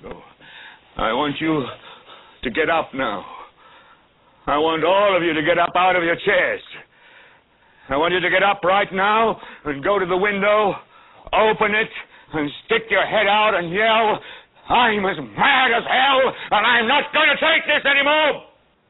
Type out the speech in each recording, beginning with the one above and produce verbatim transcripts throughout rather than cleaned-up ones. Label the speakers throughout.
Speaker 1: So I want you to get up now. I want all of you to get up out of your chairs. I want you to get up right now and go to the window, open it, and stick your head out and yell, I'm as mad as hell, and I'm not going to take this anymore!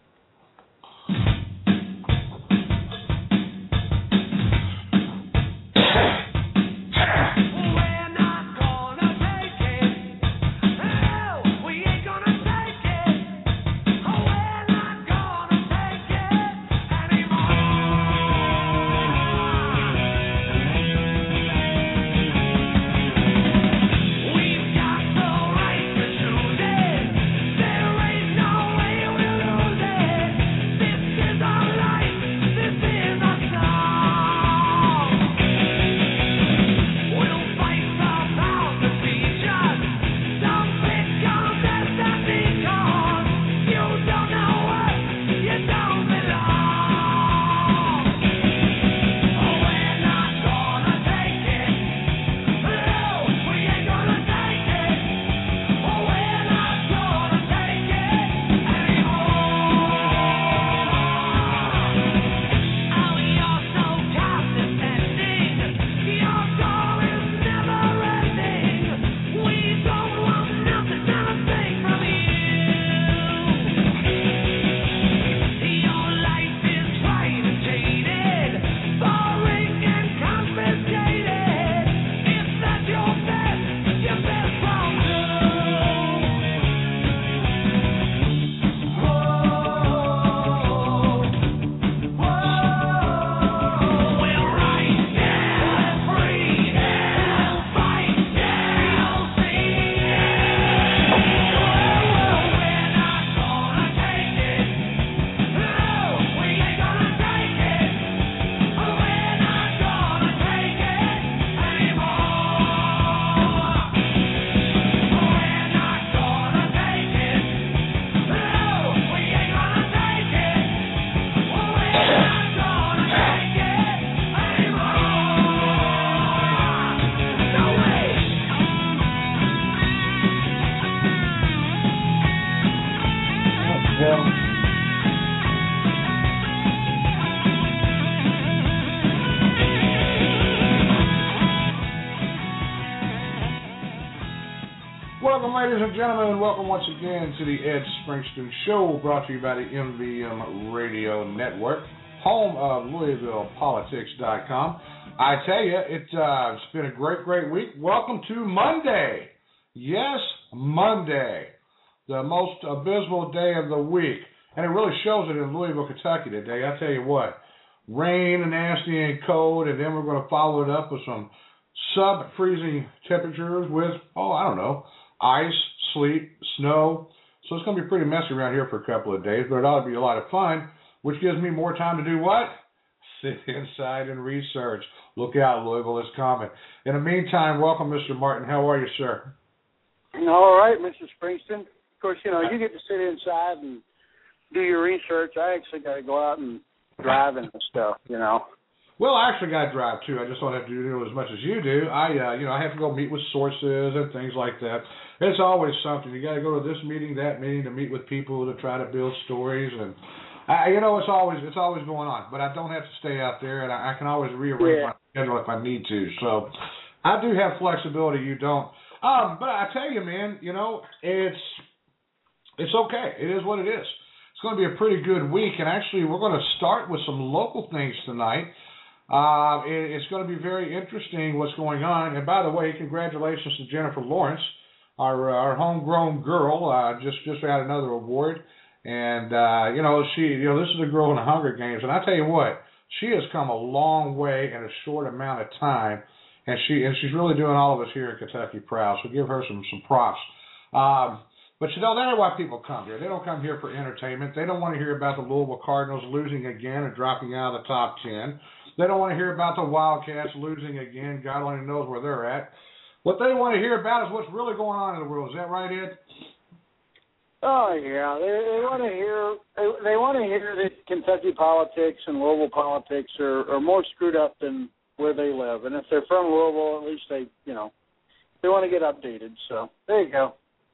Speaker 2: Welcome, ladies and gentlemen, and welcome once again to the Ed Springston Show, brought to you by the M V M Radio Network, home of Louisville Politics dot com. I tell you, it, uh, it's been a great, great week. Welcome to Monday. Yes, Monday, the most abysmal day of the week. And it really shows it in Louisville, Kentucky today. I tell you what, rain and nasty and cold, and then we're going to follow it up with some sub-freezing temperatures with, oh, I don't know, ice, sleet, snow. So it's going to be pretty messy around here for a couple of days, but it ought to be a lot of fun, which gives me more time to do what? Sit inside and research. Look out, Louisville is coming. In the meantime, welcome, Mister Martin. How are you, sir?
Speaker 3: All right, Mister Springston. Of course, you know, you get to sit inside and do your research. I actually got to go out and drive and stuff, you know.
Speaker 2: Well, I actually got to drive, too. I just don't have to do as much as you do. I, uh, you know, I have to go meet with sources and things like that. It's always something. You got to go to this meeting, that meeting, to meet with people to try to build stories. And, I, you know, it's always it's always going on. But I don't have to stay out there, and I, I can always rearrange yeah. my schedule if I need to. So I do have flexibility. You don't. Um, but I tell you, man, you know, it's it's okay. It is what it is. It's going to be a pretty good week. And actually, we're going to start with some local things tonight. Uh, it, it's going to be very interesting what's going on. And by the way, congratulations to Jennifer Lawrence, our our homegrown girl. Uh, just just had another award, and uh, you know she you know this is a girl in the Hunger Games, and I tell you what, she has come a long way in a short amount of time, and she and she's really doing all of us here in Kentucky proud. So give her some some props. Um, But, you know, that's why people come here. They don't come here for entertainment. They don't want to hear about the Louisville Cardinals losing again and dropping out of the top ten. They don't want to hear about the Wildcats losing again. God only knows where they're at. What they want to hear about is what's really going on in the world. Is that right, Ed?
Speaker 3: Oh, yeah. They, they want to hear they, they want to hear that Kentucky politics and Louisville politics are, are more screwed up than where they live. And if they're from Louisville, at least they, you know, they want to get updated. So there you go.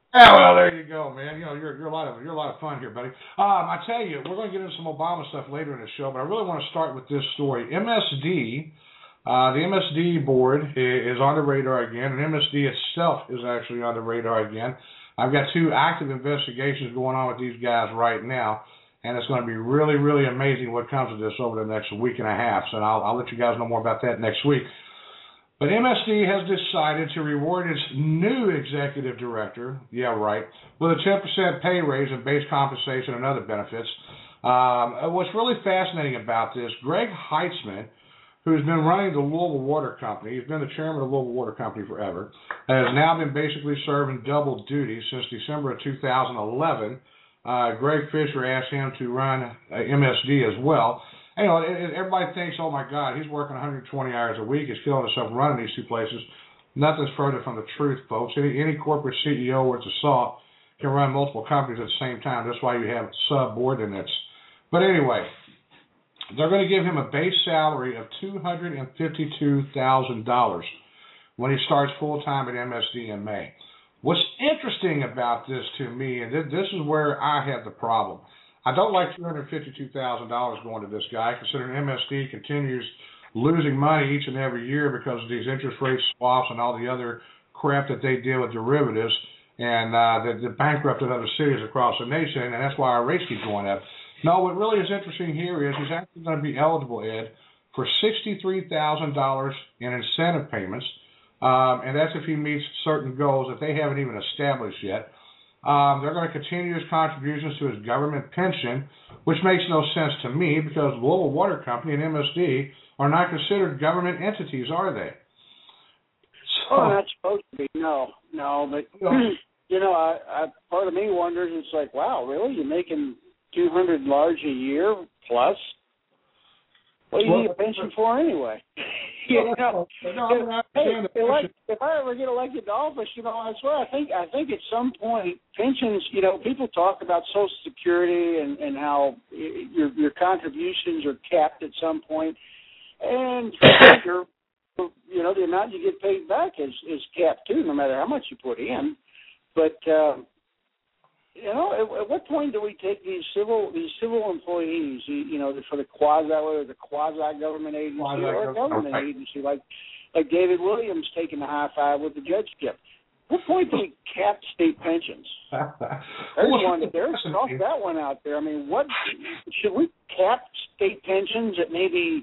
Speaker 2: Yeah, well, there you go, man. You know, you're you're a lot of you're a lot of fun here, buddy. Um, I tell you, we're going to get into some Obama stuff later in the show, but I really want to start with this story. M S D, uh, the M S D board is on the radar again, and M S D itself is actually on the radar again. I've got two active investigations going on with these guys right now, and it's going to be really, really amazing what comes of this over the next week and a half. So I'll, I'll let you guys know more about that next week. But M S D has decided to reward its new executive director, yeah, right, with a ten percent pay raise and base compensation and other benefits. Um, what's really fascinating about this, Greg Heitzman, who's been running the Louisville Water Company, he's been the chairman of the Louisville Water Company forever, has now been basically serving double duty since December of two thousand eleven. Uh, Greg Fisher asked him to run uh, M S D as well. You know, everybody thinks, oh, my God, he's working one hundred twenty hours a week. He's killing himself running these two places. Nothing's further from the truth, folks. Any, any corporate C E O worth of salt can run multiple companies at the same time. That's why you have subordinates. But anyway, they're going to give him a base salary of two hundred fifty-two thousand dollars when he starts full-time at M S D in May. What's interesting about this to me, and this is where I have the problem, I don't like two hundred fifty-two thousand dollars going to this guy, considering M S D continues losing money each and every year because of these interest rate swaps and all the other crap that they deal with derivatives, and uh, that, that bankrupted other cities across the nation, and that's why our rates keep going up. No, what really is interesting here is he's actually going to be eligible, Ed, for sixty-three thousand dollars in incentive payments, um, and that's if he meets certain goals that they haven't even established yet. Um, they're going to continue his contributions to his government pension, which makes no sense to me because Louisville Water Company and M S D are not considered government entities, are they?
Speaker 3: So, oh, not supposed to be. No, no. But you know, I, I part of me wonders. It's like, wow, really? You're making two hundred large a year plus? What do you well, need a pension for anyway? You know, if, hey, elect, if I ever get elected to office, you know, I swear, I think I think at some point pensions, you know, people talk about Social Security and, and how your your contributions are capped at some point, and your, you know, the amount you get paid back is is capped too, no matter how much you put in. But uh, you know, at, at what point do we take these civil these civil employees, you, you know, for the quasi, whether it's a quasi government agency quasi or a government right. agency, like like David Williams taking the high five with the judge skip? What point do we cap state pensions? There's one. There's toss that one out there. I mean, what should we cap state pensions at maybe?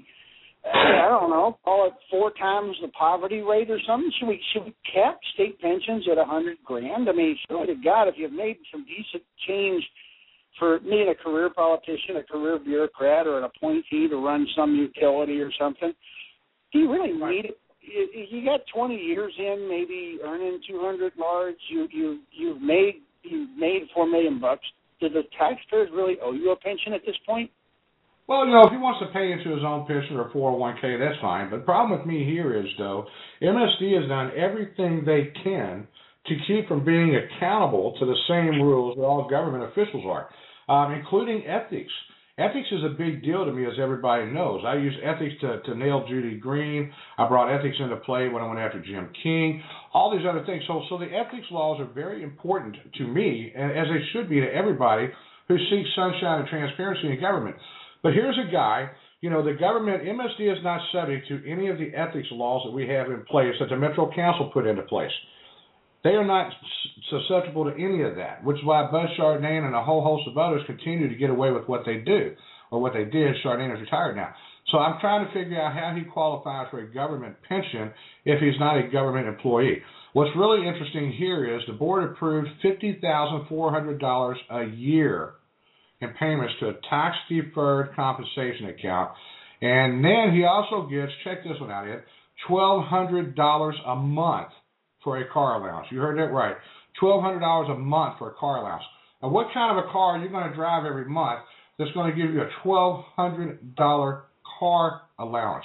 Speaker 3: I don't know, call it four times the poverty rate or something. Should we should we cap state pensions at a hundred grand? I mean, surely to God, if you've made some decent change for being a career politician, a career bureaucrat, or an appointee to run some utility or something, do you really need it? You got twenty years in, maybe earning two hundred large. You you you've made you made four million bucks. Do the taxpayers really owe you a pension at this point?
Speaker 2: Well, you know, if he wants to pay into his own pension or four oh one k, that's fine. But the problem with me here is, though, M S D has done everything they can to keep from being accountable to the same rules that all government officials are, um, including ethics. Ethics is a big deal to me, as everybody knows. I use ethics to, to nail Judy Green. I brought ethics into play when I went after Jim King, all these other things. So, so the ethics laws are very important to me, and as they should be to everybody who seeks sunshine and transparency in government. But here's a guy, you know, the government, M S D is not subject to any of the ethics laws that we have in place that the Metro Council put into place. They are not susceptible to any of that, which is why Buzz Chardin and a whole host of others continue to get away with what they do, or what they did. Chardin is retired now. So I'm trying to figure out how he qualifies for a government pension if he's not a government employee. What's really interesting here is the board approved fifty thousand four hundred dollars a year in payments to a tax-deferred compensation account. And then he also gets, check this one out, Ed, twelve hundred dollars a month for a car allowance. You heard that right. twelve hundred dollars a month for a car allowance. Now, what kind of a car are you going to drive every month that's going to give you a twelve hundred dollars car allowance?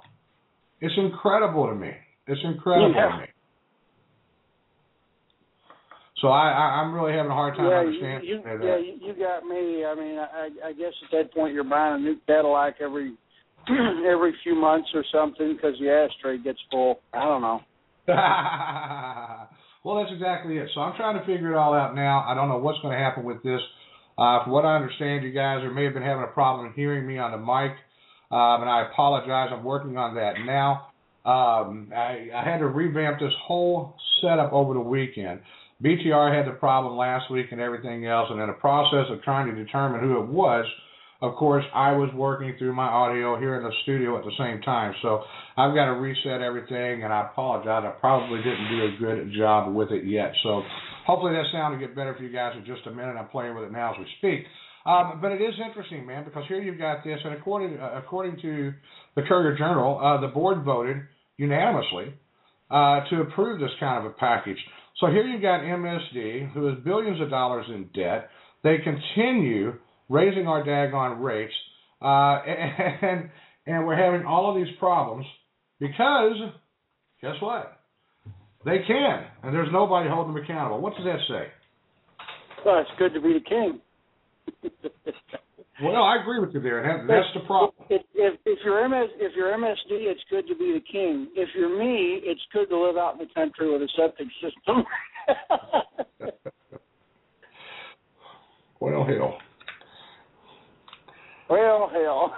Speaker 2: It's incredible to me. It's incredible yeah. to me. So I, I, I'm really having a hard time
Speaker 3: yeah,
Speaker 2: understanding
Speaker 3: you,
Speaker 2: that.
Speaker 3: Yeah, you, you got me. I mean, I, I guess at that point you're buying a new Cadillac every every few months or something because the ashtray gets full. I don't know.
Speaker 2: Well, that's exactly it. So I'm trying to figure it all out now. I don't know what's going to happen with this. Uh, from what I understand, you guys are, may have been having a problem hearing me on the mic, um, and I apologize. I'm working on that now. Um, I, I had to revamp this whole setup over the weekend. B T R had the problem last week and everything else, and in the process of trying to determine who it was, of course, I was working through my audio here in the studio at the same time. So I've got to reset everything, and I apologize. I probably didn't do a good job with it yet. So hopefully that sound will get better for you guys in just a minute. I'm playing with it now as we speak. Um, but it is interesting, man, because here you've got this, and according uh, according to the Courier Journal, uh, the board voted unanimously uh, to approve this kind of a package. So here you've got M S D, who is billions of dollars in debt. They continue raising our daggone rates, uh, and and we're having all of these problems because, guess what? They can, and there's nobody holding them accountable. What does that say?
Speaker 3: Well, it's good to be the king.
Speaker 2: Well, I agree with you there, and that's the problem.
Speaker 3: If, if, if you're M S, if you're M S D, it's good to be the king. If you're me, it's good to live out in the country with a septic system.
Speaker 2: Well, hell.
Speaker 3: Well, hell.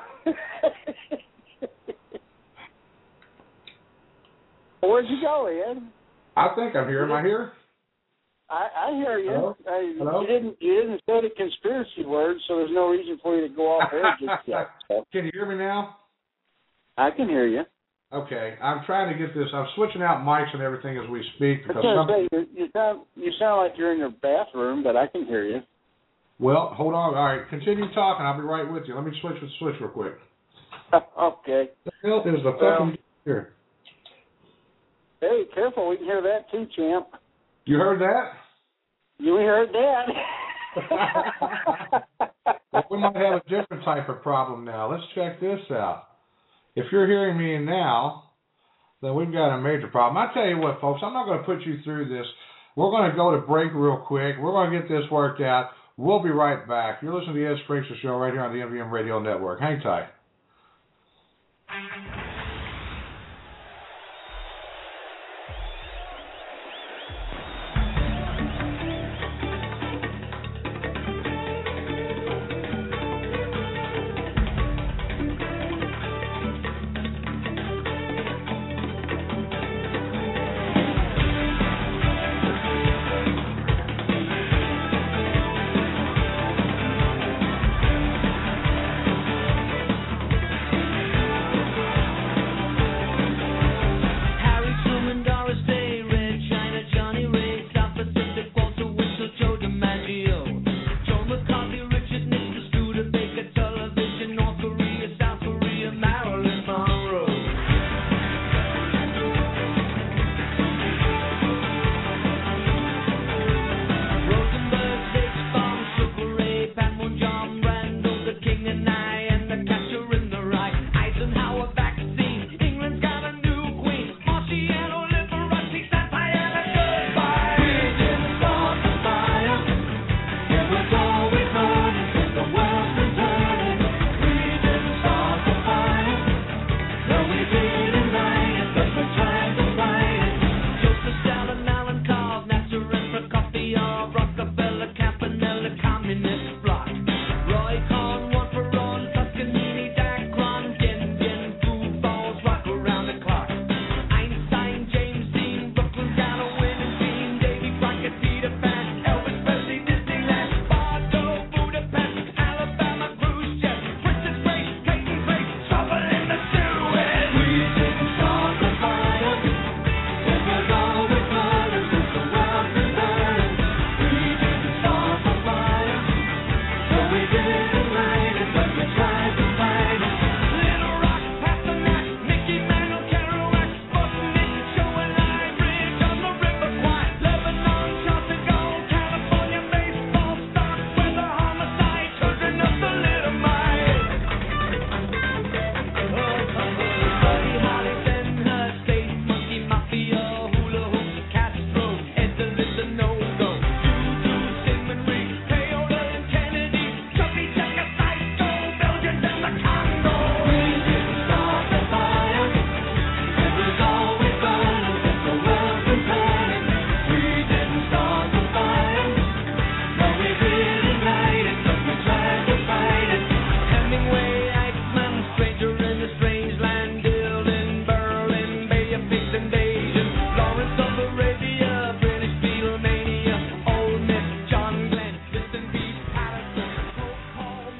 Speaker 3: Where'd you go, Ed?
Speaker 2: I think I'm here. Am I here?
Speaker 3: I, I hear you.
Speaker 2: Hello?
Speaker 3: I,
Speaker 2: Hello?
Speaker 3: You didn't. You didn't say the conspiracy word, so there's no reason for you to go off air just yet. So.
Speaker 2: Can you hear me now?
Speaker 3: I can hear you.
Speaker 2: Okay, I'm trying to get this. I'm switching out mics and everything as we speak because.
Speaker 3: I was
Speaker 2: Some...
Speaker 3: gonna say, you, you sound you sound like you're in your bathroom, but I can hear you.
Speaker 2: Well, hold on. All right, continue talking. I'll be right with you. Let me switch with switch real quick.
Speaker 3: Okay.
Speaker 2: The hell is the fucking
Speaker 3: well,
Speaker 2: here?
Speaker 3: Hey, careful. We can hear that too, champ.
Speaker 2: You heard that?
Speaker 3: You heard that.
Speaker 2: Well, we might have a different type of problem now. Let's check this out. If you're hearing me now, then we've got a major problem. I tell you what, folks, I'm not going to put you through this. We're going to go to break real quick. We're going to get this worked out. We'll be right back. You're listening to the Ed Sprinkler Show right here on the M V M Radio Network. Hang tight.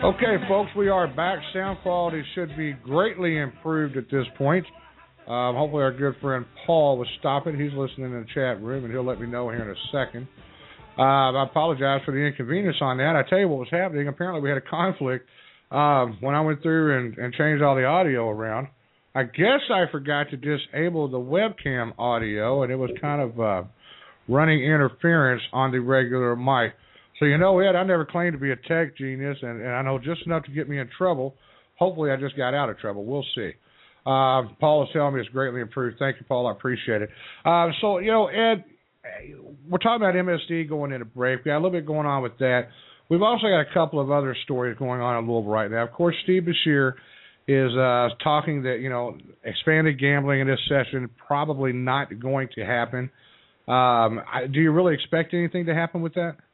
Speaker 2: Okay, folks, we are back. Sound quality should be greatly improved at this point. Um, hopefully our good friend Paul will stop it. He's listening in the chat room, and he'll let me know here in a second. Uh, I apologize for the inconvenience on that. I tell you what was happening. Apparently we had a conflict um, when I went through and, and changed all the audio around. I guess I forgot to disable the webcam audio, and it was kind of uh, running interference on the regular mic. So, you know, Ed, I never claimed to be a tech genius, and, and I know just enough to get me in trouble. Hopefully I just got out of trouble. We'll see. Uh, Paul is telling me it's greatly improved. Thank you, Paul. I appreciate it. Uh, so, you know, Ed, we're talking about M S D going into break. We got a little bit going on with that. We've also got a couple of other stories going on in Louisville right now. Of course, Steve Beshear is uh, talking that, you know, expanded gambling in this session probably not going to happen. Um, I, do you really expect anything to happen with that?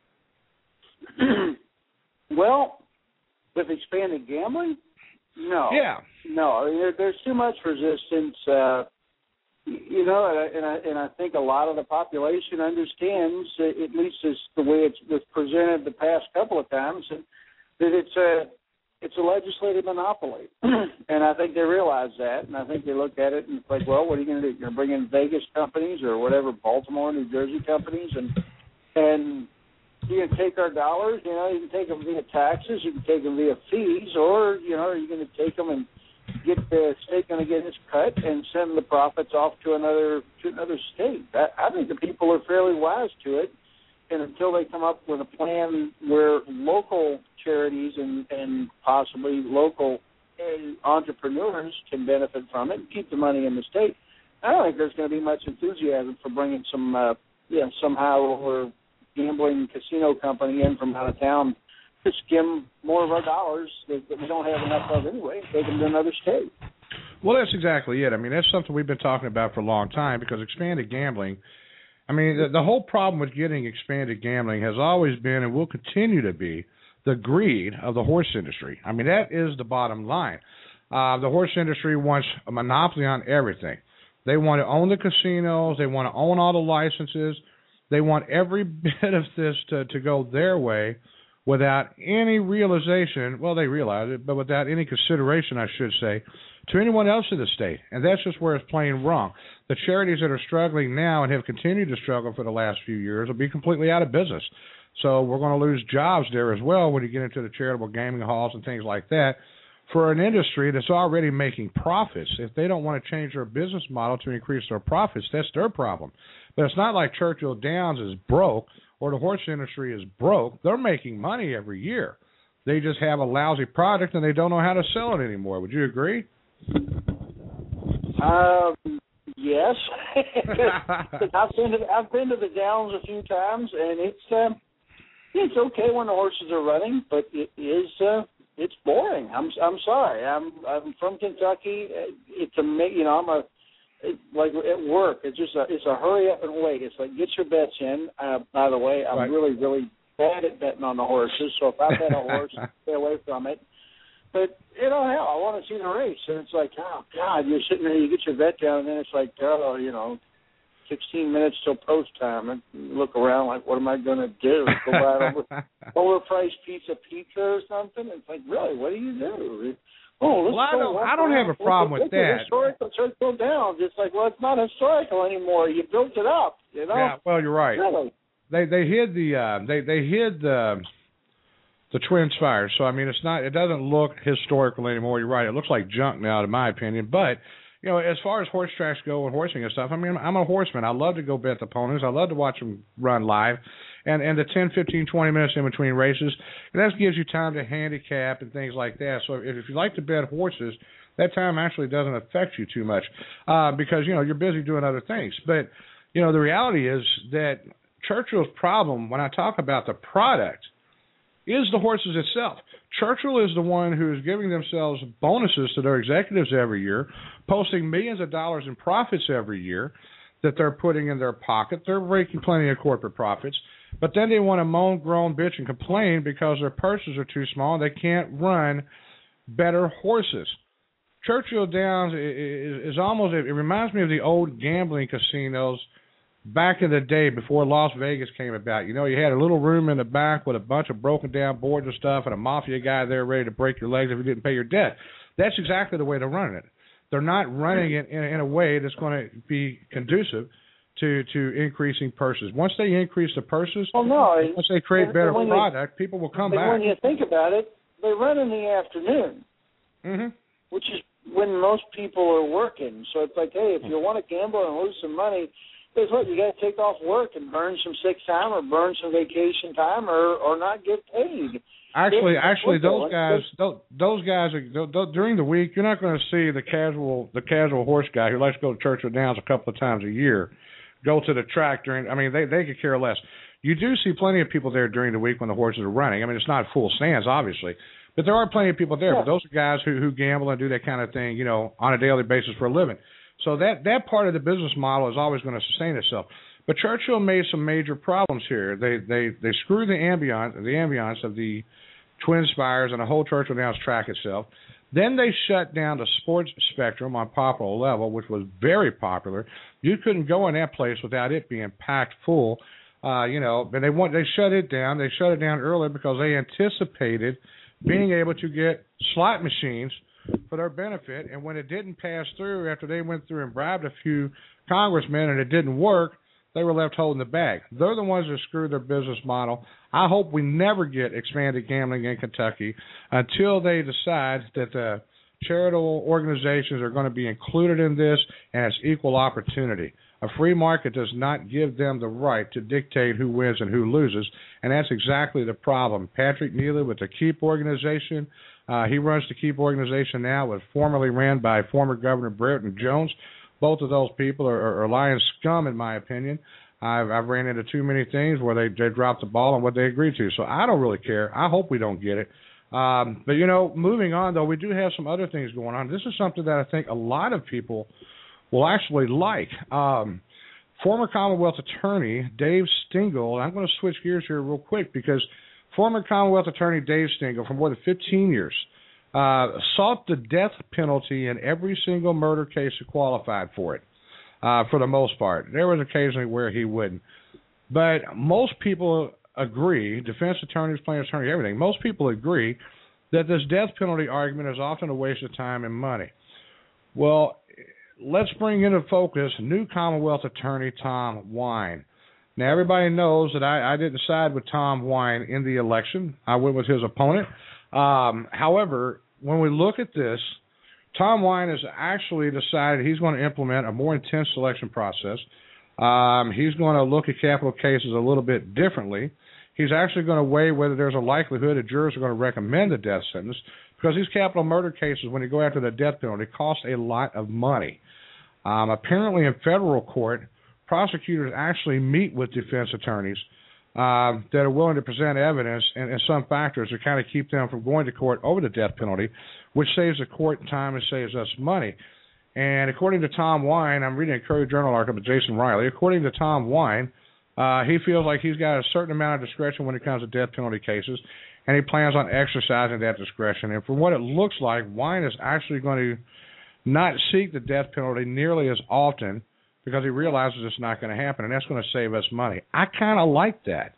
Speaker 3: Well, with expanded gambling, no.
Speaker 2: Yeah.
Speaker 3: No, I mean, there, there's too much resistance. Uh, you know, and I, and I and I think a lot of the population understands, at least as the way it was presented the past couple of times, that it's a it's a legislative monopoly, and I think they realize that, and I think they look at it and it's like, well, what are you going to do? You're going to bring in Vegas companies or whatever, Baltimore, New Jersey companies, and and you can take our dollars, you know, you can take them via taxes, you can take them via fees, or, you know, are you going to take them and get the state going to get its cut and send the profits off to another to another state? I, I think the people are fairly wise to it, and until they come up with a plan where local charities and, and possibly local entrepreneurs can benefit from it and keep the money in the state, I don't think there's going to be much enthusiasm for bringing some, uh, you know, somehow or gambling casino company in from out of town to skim more of our dollars that, that we don't have enough of anyway, take them to another state.
Speaker 2: Well, that's exactly it. I mean, that's something we've been talking about for a long time, because expanded gambling, I mean, the, the whole problem with getting expanded gambling has always been and will continue to be the greed of the horse industry. I mean, that is the bottom line. Uh, the horse industry wants a monopoly on everything. They want to own the casinos. They want to own all the licenses. They want every bit of this to, to go their way without any realization, well, they realize it, but without any consideration, I should say, to anyone else in the state. And that's just where it's playing wrong. The charities that are struggling now and have continued to struggle for the last few years will be completely out of business. So we're going to lose jobs there as well when you get into the charitable gaming halls and things like that. For an industry that's already making profits, if they don't want to change their business model to increase their profits, that's their problem. But it's not like Churchill Downs is broke or the horse industry is broke. They're making money every year. They just have a lousy product and they don't know how to sell it anymore. Would you agree?
Speaker 3: Um, yes. I've been to I've been to the Downs a few times, and it's um, it's okay when the horses are running, but it is uh, it's boring. I'm I'm sorry. I'm I'm from Kentucky. It's a you know I'm a It, like at work, it's just a it's a hurry up and wait. It's like get your bets in. Uh, by the way, I'm
Speaker 2: right.
Speaker 3: really really bad at betting on the horses, so if I bet a horse, stay away from it. But you know, hell, I want to see the race, and it's like, oh God, you're sitting there, you get your bet down, and then it's like, oh, you know, sixteen minutes till post time, and you look around like, what am I going to do? Go buy over, overpriced pizza pizza or something? It's like, really, what do you do? Oh, let's
Speaker 2: well, I
Speaker 3: go
Speaker 2: don't, I don't have a problem
Speaker 3: let's,
Speaker 2: with
Speaker 3: let's
Speaker 2: that.
Speaker 3: Historical Churchill Downs. It's like, well, it's not historical anymore. You built it up, you know.
Speaker 2: Yeah, well, you're right.
Speaker 3: Really?
Speaker 2: They they hid the uh, they they hid the the Twin Spires. So I mean, it's not it doesn't look historical anymore. You're right. It looks like junk now, in my opinion. But you know, as far as horse tracks go and horsing and stuff, I mean, I'm a horseman. I love to go bet the ponies. I love to watch them run live. And and the ten, fifteen, twenty minutes in between races, and that gives you time to handicap and things like that. So if, if you like to bet horses, that time actually doesn't affect you too much uh, because, you know, you're busy doing other things. But, you know, the reality is that Churchill's problem, when I talk about the product, is the horses itself. Churchill is the one who is giving themselves bonuses to their executives every year, posting millions of dollars in profits every year that they're putting in their pocket. They're making plenty of corporate profits. But then they want to moan, groan, bitch, and complain because their purses are too small and they can't run better horses. Churchill Downs is, is almost, it reminds me of the old gambling casinos back in the day before Las Vegas came about, you know, you had a little room in the back with a bunch of broken down boards and stuff and a mafia guy there ready to break your legs if you didn't pay your debt. That's exactly the way they're running it. They're not running it in, in a way that's going to be conducive to, to increasing purses. Once they increase the purses,
Speaker 3: well, no,
Speaker 2: once they create better product, they, people will come back.
Speaker 3: When you think about it, they run in the afternoon,
Speaker 2: mm-hmm.
Speaker 3: which is when most people are working. So it's like, hey, if you want to gamble and lose some money, guess what? You got to take off work and burn some sick time or burn some vacation time or, or not get paid.
Speaker 2: Actually, it's actually, those guys, those, those guys, are, those, during the week, you're not going to see the casual, the casual horse guy who likes to go to Churchill Downs a couple of times a year go to the track during. I mean, they they could care less. You do see plenty of people there during the week when the horses are running. I mean, it's not full stands, obviously. But there are plenty of people there. Yeah. But those are guys who, who gamble and do that kind of thing, you know, on a daily basis for a living. So that, that part of the business model is always going to sustain itself. But Churchill made some major problems here. They they they screwed the ambiance the ambiance of the Twin Spires and the whole Churchill Downs track itself. Then they shut down the sports spectrum on popular level, which was very popular. You couldn't go in that place without it being packed full. Uh, you know, but they want they shut it down. They shut it down early because they anticipated being able to get slot machines for their benefit. And when it didn't pass through, after they went through and bribed a few congressmen and it didn't work, they were left holding the bag. They're the ones that screwed their business model. I hope we never get expanded gambling in Kentucky until they decide that the charitable organizations are going to be included in this and it's equal opportunity. A free market does not give them the right to dictate who wins and who loses, and that's exactly the problem. Patrick Neely with the Keep organization, uh, he runs the Keep organization now, was formerly ran by former Governor Brereton Jones. Both of those people are, are, are lying scum, in my opinion. I've, I've ran into too many things where they, they dropped the ball on what they agreed to, so I don't really care. I hope we don't get it. Um, but, you know, moving on, though, we do have some other things going on. This is something that I think a lot of people will actually like. Um, former Commonwealth Attorney Dave Stingel, I'm going to switch gears here real quick because former Commonwealth Attorney Dave Stingel, for more than fifteen years, uh, sought the death penalty in every single murder case that qualified for it, uh, for the most part. There was occasionally where he wouldn't. But most people agree, defense attorneys, plaintiffs' attorneys, everything, most people agree that this death penalty argument is often a waste of time and money. Well, let's bring into focus new Commonwealth Attorney Tom Wine. Now, everybody knows that I, I didn't side with Tom Wine in the election. I went with his opponent. Um, however, when we look at this, Tom Wine has actually decided he's going to implement a more intense selection process. Um, he's going to look at capital cases a little bit differently. He's actually going to weigh whether there's a likelihood that jurors are going to recommend a death sentence, because these capital murder cases, when you go after the death penalty, cost a lot of money. Um, apparently in federal court, prosecutors actually meet with defense attorneys uh, that are willing to present evidence and, and some factors to kind of keep them from going to court over the death penalty, which saves the court time and saves us money. And according to Tom Wine, I'm reading a Courier Journal article by Jason Riley, according to Tom Wine, uh, he feels like he's got a certain amount of discretion when it comes to death penalty cases, and he plans on exercising that discretion. And from what it looks like, Wine is actually going to not seek the death penalty nearly as often because he realizes it's not going to happen, and that's going to save us money. I kind of like that.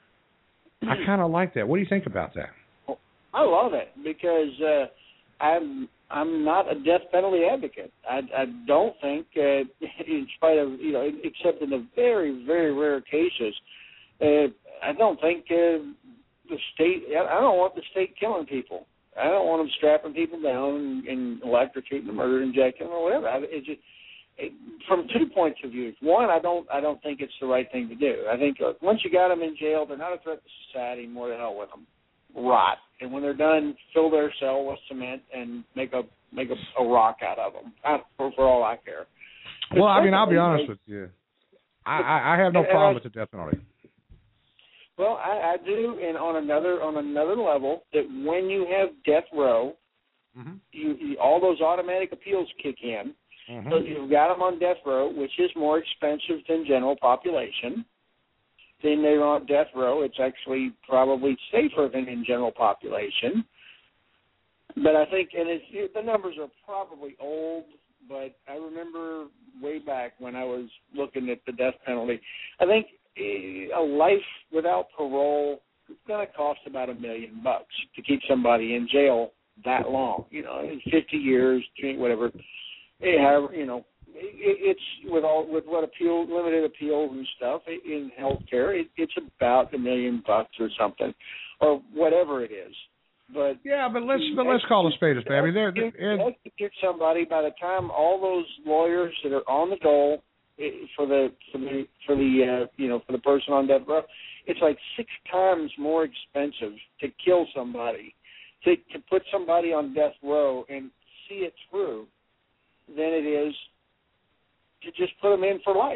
Speaker 2: I kind of like that. What do you think about that?
Speaker 3: I love it because uh, I'm I'm not a death penalty advocate. I, I don't think, uh, in spite of, you know, except in the very, very rare cases, uh, I don't think uh, the state, I don't want the state killing people. I don't want them strapping people down and, and electrocuting them or injecting them or whatever. I, it just, it, from two points of view. One, I don't I don't think it's the right thing to do. I think uh, once you got them in jail, they're not a threat to society. More to hell with them. Rot. And when they're done, fill their cell with cement and make a make a, a rock out of them. I, for, for all I care.
Speaker 2: Well, I mean, I'll be honest with you. I, I, I have no problem with the death penalty.
Speaker 3: Well, I, I do, and on another on another level, that when you have death row, mm-hmm. you, you all those automatic appeals kick in. Mm-hmm. So you've got them on death row, which is more expensive than general population. Then they're on death row. It's actually probably safer than in general population. But I think, and it's, the numbers are probably old, but I remember way back when I was looking at the death penalty, I think a life without parole is going to cost about a million bucks to keep somebody in jail that long. You know, fifty years, whatever. However, you know, it's with all with what appeal, limited appeals and stuff in healthcare. It, it's about a million bucks or something, or whatever it is. But
Speaker 2: yeah, but let's but let's call a spade a spade. I mean, they're, they're,
Speaker 3: execute somebody by the time all those lawyers that are on the dole for the for the for the uh, you know for the person on death row, it's like six times more expensive to kill somebody, to to put somebody on death row and see it through, than it is to just put them in for life.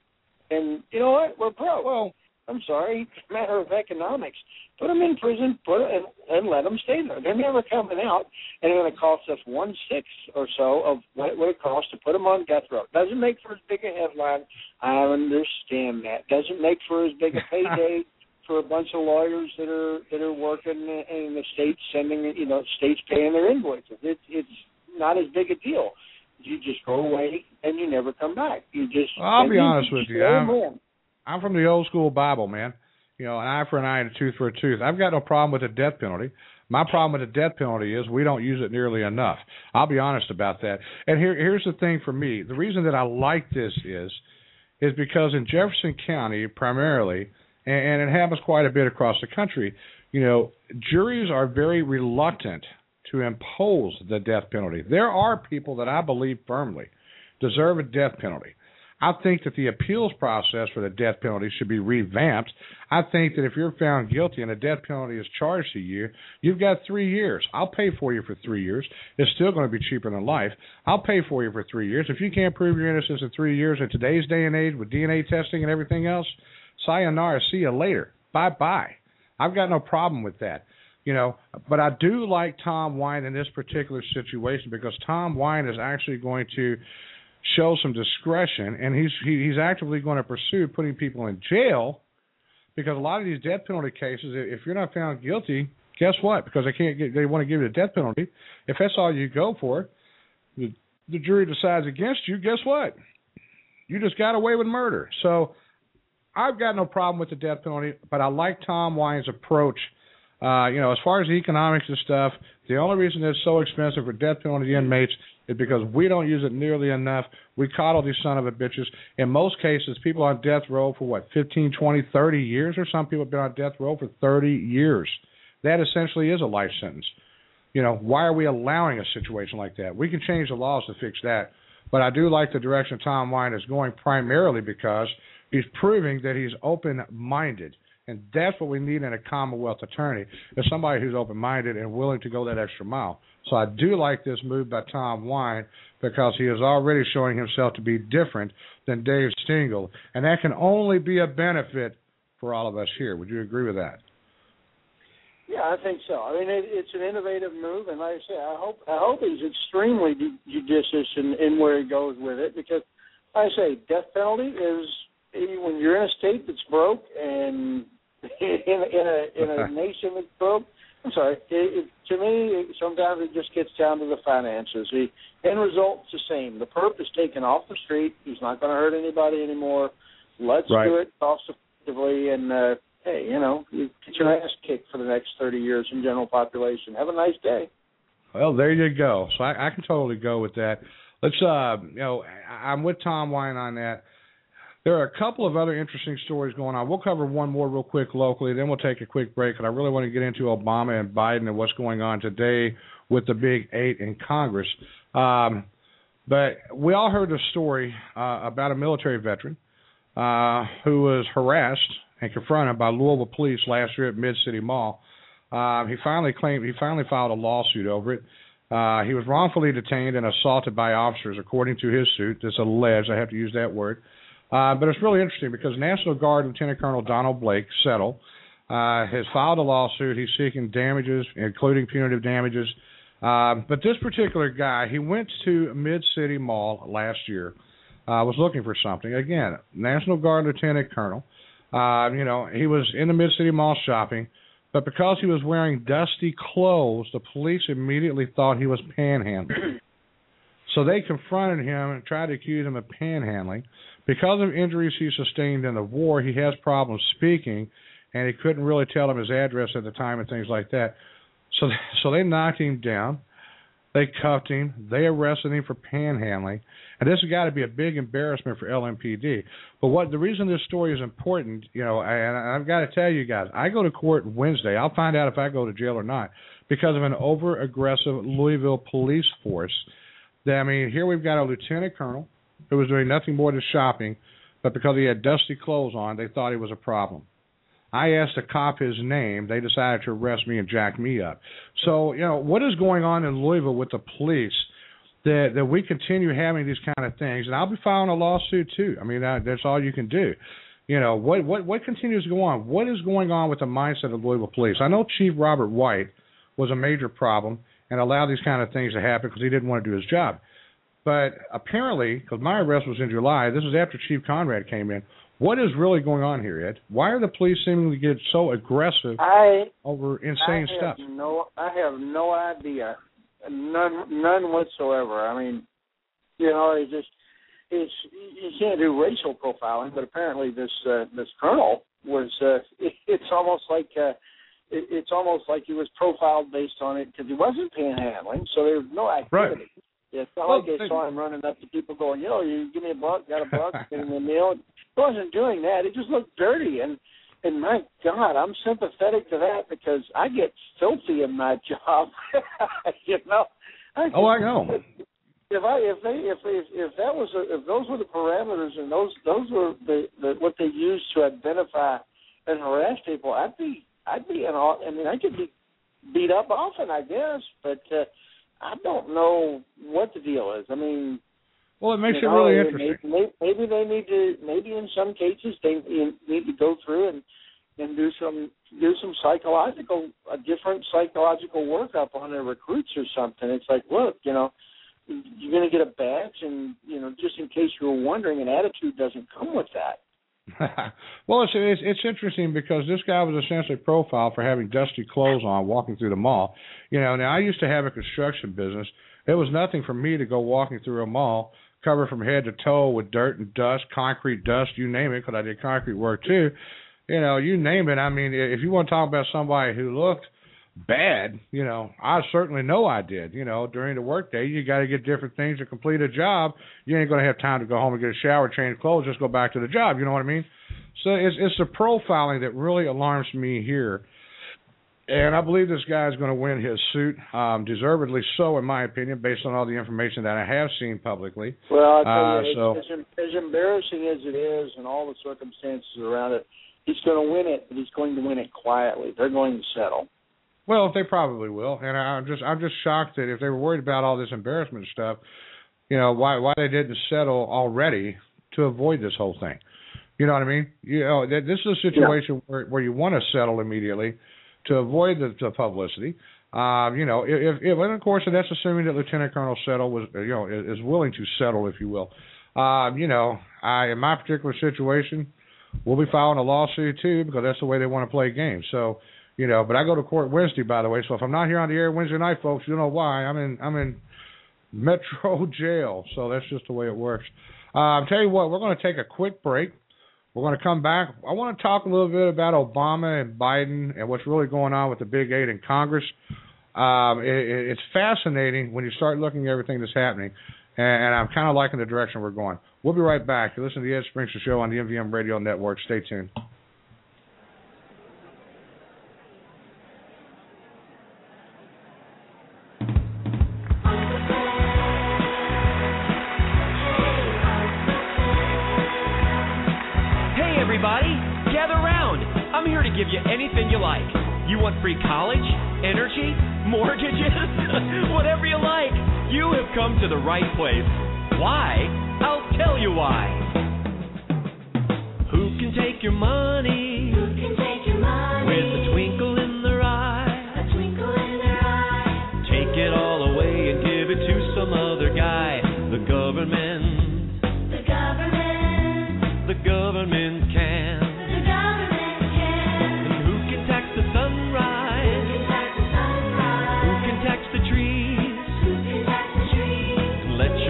Speaker 3: And you know what? We're pro. Well, I'm sorry, it's a matter of economics. Put them in prison, put them, and, and let them stay there. They're never coming out, and it's going to cost us one-sixth or so of what it would cost to put them on death row. Doesn't make for as big a headline. I understand that. Doesn't make for as big a payday for a bunch of lawyers that are that are working in the states, sending, you know, states paying their invoices. It, it's not as big a deal. You just go away, and you never come back. You just.
Speaker 2: Well, I'll be
Speaker 3: you
Speaker 2: honest with you. I'm,
Speaker 3: in.
Speaker 2: I'm from the old school Bible, man. You know, an eye for an eye and a tooth for a tooth. I've got no problem with the death penalty. My problem with the death penalty is we don't use it nearly enough. I'll be honest about that. And here, here's the thing for me. The reason that I like this is, is because in Jefferson County primarily, and, and it happens quite a bit across the country, you know, juries are very reluctant to impose the death penalty. There are people that I believe firmly deserve a death penalty. I think that the appeals process for the death penalty should be revamped. I think that if you're found guilty and a death penalty is charged to you, you've got three years. I'll pay for you for three years. It's still going to be cheaper than life. I'll pay for you for three years. If you can't prove your innocence in three years in today's day and age with D N A testing and everything else, sayonara, see you later. Bye-bye. I've got no problem with that. You know, but I do like Tom Wine in this particular situation because Tom Wine is actually going to show some discretion, and he's he, he's actively going to pursue putting people in jail because a lot of these death penalty cases, if you're not found guilty, guess what? Because they can't get, they want to give you the death penalty. If that's all you go for, the, the jury decides against you. Guess what? You just got away with murder. So I've got no problem with the death penalty, but I like Tom Wine's approach. Uh, you know, as far as the economics and stuff, the only reason it's so expensive for death penalty inmates is because we don't use it nearly enough. We coddle these son of a bitches. In most cases, people on death row for, what, fifteen, twenty, thirty years, or some people have been on death row for thirty years. That essentially is a life sentence. You know, why are we allowing a situation like that? We can change the laws to fix that. But I do like the direction Tom Wine is going primarily because he's proving that he's open-minded. And that's what we need in a Commonwealth attorney, is somebody who's open-minded and willing to go that extra mile. So I do like this move by Tom Wine because he is already showing himself to be different than Dave Stengel, and that can only be a benefit for all of us here. Would you agree with that?
Speaker 3: Yeah, I think so. I mean, it, it's an innovative move, and like I say, I hope I hope he's extremely judicious in, in where he goes with it because, like I say, death penalty is when you're in a state that's broke and in, in a in a nation that's broke. I'm sorry. It, it, to me, it, sometimes it just gets down to the finances. The end result's the same. The perp is taken off the street. He's not going to hurt anybody anymore. Let's
Speaker 2: right.
Speaker 3: do it cost effectively, and uh, hey, you know, you get your ass kicked for the next thirty years in general population. Have a nice day.
Speaker 2: Well, there you go. So I, I can totally go with that. Let's, uh, you know, I, I'm with Tom Wine on that. There are a couple of other interesting stories going on. We'll cover one more real quick locally, then we'll take a quick break, and I really want to get into Obama and Biden and what's going on today with the Big Eight in Congress. Um, but we all heard the story uh, about a military veteran uh, who was harassed and confronted by Louisville police last year at Mid-City Mall. Uh, he finally claimed he finally filed a lawsuit over it. Uh, he was wrongfully detained and assaulted by officers, according to his suit. It's alleged. I have to use that word. Uh, but it's really interesting because National Guard Lieutenant Colonel Donald Blake Settle uh, has filed a lawsuit. He's seeking damages, including punitive damages. Uh, but this particular guy, he went to Mid-City Mall last year, uh, was looking for something. Again, National Guard Lieutenant Colonel. Uh, you know, he was in the Mid-City Mall shopping, but because he was wearing dusty clothes, the police immediately thought he was panhandling. So they confronted him and tried to accuse him of panhandling. Because of injuries he sustained in the war, he has problems speaking, and he couldn't really tell them his address at the time and things like that. So, so they knocked him down. They cuffed him. They arrested him for panhandling. And this has got to be a big embarrassment for L M P D. But what the reason this story is important, you know, and I've got to tell you guys, I go to court Wednesday. I'll find out if I go to jail or not because of an over-aggressive Louisville police force. I mean, here we've got a lieutenant colonel who was doing nothing more than shopping, but because he had dusty clothes on, they thought he was a problem. I asked a cop his name. They decided to arrest me and jack me up. So, you know, what is going on in Louisville with the police that, that we continue having these kind of things? And I'll be filing a lawsuit, too. I mean, that, that's all you can do. You know, what, what, what continues to go on? What is going on with the mindset of Louisville police? I know Chief Robert White was a major problem and allowed these kind of things to happen because he didn't want to do his job. But apparently, because my arrest was in July, this is after Chief Conrad came in. What is really going on here, Ed? Why are the police seeming to get so aggressive
Speaker 3: I,
Speaker 2: over insane
Speaker 3: I
Speaker 2: stuff?
Speaker 3: Have no, I have no idea, none, none whatsoever. I mean, you know, it's just it's you can't do racial profiling, but apparently this uh, this colonel was. Uh, it, it's almost like uh, it, it's almost like he was profiled based on it because he wasn't panhandling, so there was no activity.
Speaker 2: Right.
Speaker 3: It's not
Speaker 2: well,
Speaker 3: like they saw him running up to people going, you know, you give me a buck, got a buck, give me a meal. He wasn't doing that. It just looked dirty. And, and my God, I'm sympathetic to that because I get filthy in my job. you know. I
Speaker 2: oh, I know.
Speaker 3: If I if they if if, if that was a, if those were the parameters and those those were the, the what they used to identify and harass people, I'd be I'd be in all. I mean, I could be beat up often, I guess, but. Uh, I don't know what the deal is. I mean,
Speaker 2: well, it makes it
Speaker 3: know,
Speaker 2: really interesting.
Speaker 3: Maybe, maybe they need to. Maybe in some cases they need to go through and, and do some do some psychological, a different psychological workup on their recruits or something. It's like, look, you know, you're going to get a badge, and you know, just in case you were wondering, an attitude doesn't come with that.
Speaker 2: well, it's, it's it's interesting because this guy was essentially profiled for having dusty clothes on walking through the mall. You know, now I used to have a construction business. It was nothing for me to go walking through a mall covered from head to toe with dirt and dust, concrete dust, you name it, because I did concrete work too. You know, you name it. I mean, if you want to talk about somebody who looked bad, you know, I certainly know I did. You know, during the workday, you got to get different things to complete a job. You ain't going to have time to go home and get a shower, change clothes, just go back to the job. You know what I mean? So it's it's the profiling that really alarms me here. And I believe this guy is going to win his suit, um, deservedly so, in my opinion, based on all the information that I have seen publicly.
Speaker 3: Well, I tell
Speaker 2: uh,
Speaker 3: you,
Speaker 2: so,
Speaker 3: as, as embarrassing as it is and all the circumstances around it, he's going to win it, but he's going to win it quietly. They're going to settle.
Speaker 2: Well, they probably will, and I'm just I'm just shocked that if they were worried about all this embarrassment stuff, you know, why why they didn't settle already to avoid this whole thing. You know what I mean? You know, this is a situation yeah. where where you want to settle immediately to avoid the, the publicity. Um, you know, if, if and of course that's assuming that Lieutenant Colonel Settle was you know is, is willing to settle, if you will. Um, you know, I in my particular situation, we'll be filing a lawsuit too because that's the way they want to play games. So. You know, but I go to court Wednesday, by the way. So if I'm not here on the air Wednesday night, folks, you know why. I'm in I'm in Metro Jail. So that's just the way it works. Uh, I'll tell you what, we're going to take a quick break. We're going to come back. I want to talk a little bit about Obama and Biden and what's really going on with the Big Eight in Congress. Um, it, it's fascinating when you start looking at everything that's happening, and, and I'm kind of liking the direction we're going. We'll be right back. You're listening to the Ed Springston Show on the M V M Radio Network. Stay tuned.
Speaker 4: Give you anything you like. You want free college, energy, mortgages, whatever you like. You have come to the right place. Why? I'll tell you why. Who can take your money?
Speaker 5: Who can take your money?
Speaker 4: With a twinkle in their eye.
Speaker 5: A twinkle in their eye.
Speaker 4: Take it all away and give it to some other guy. The government.
Speaker 5: The government.
Speaker 4: The government can. Let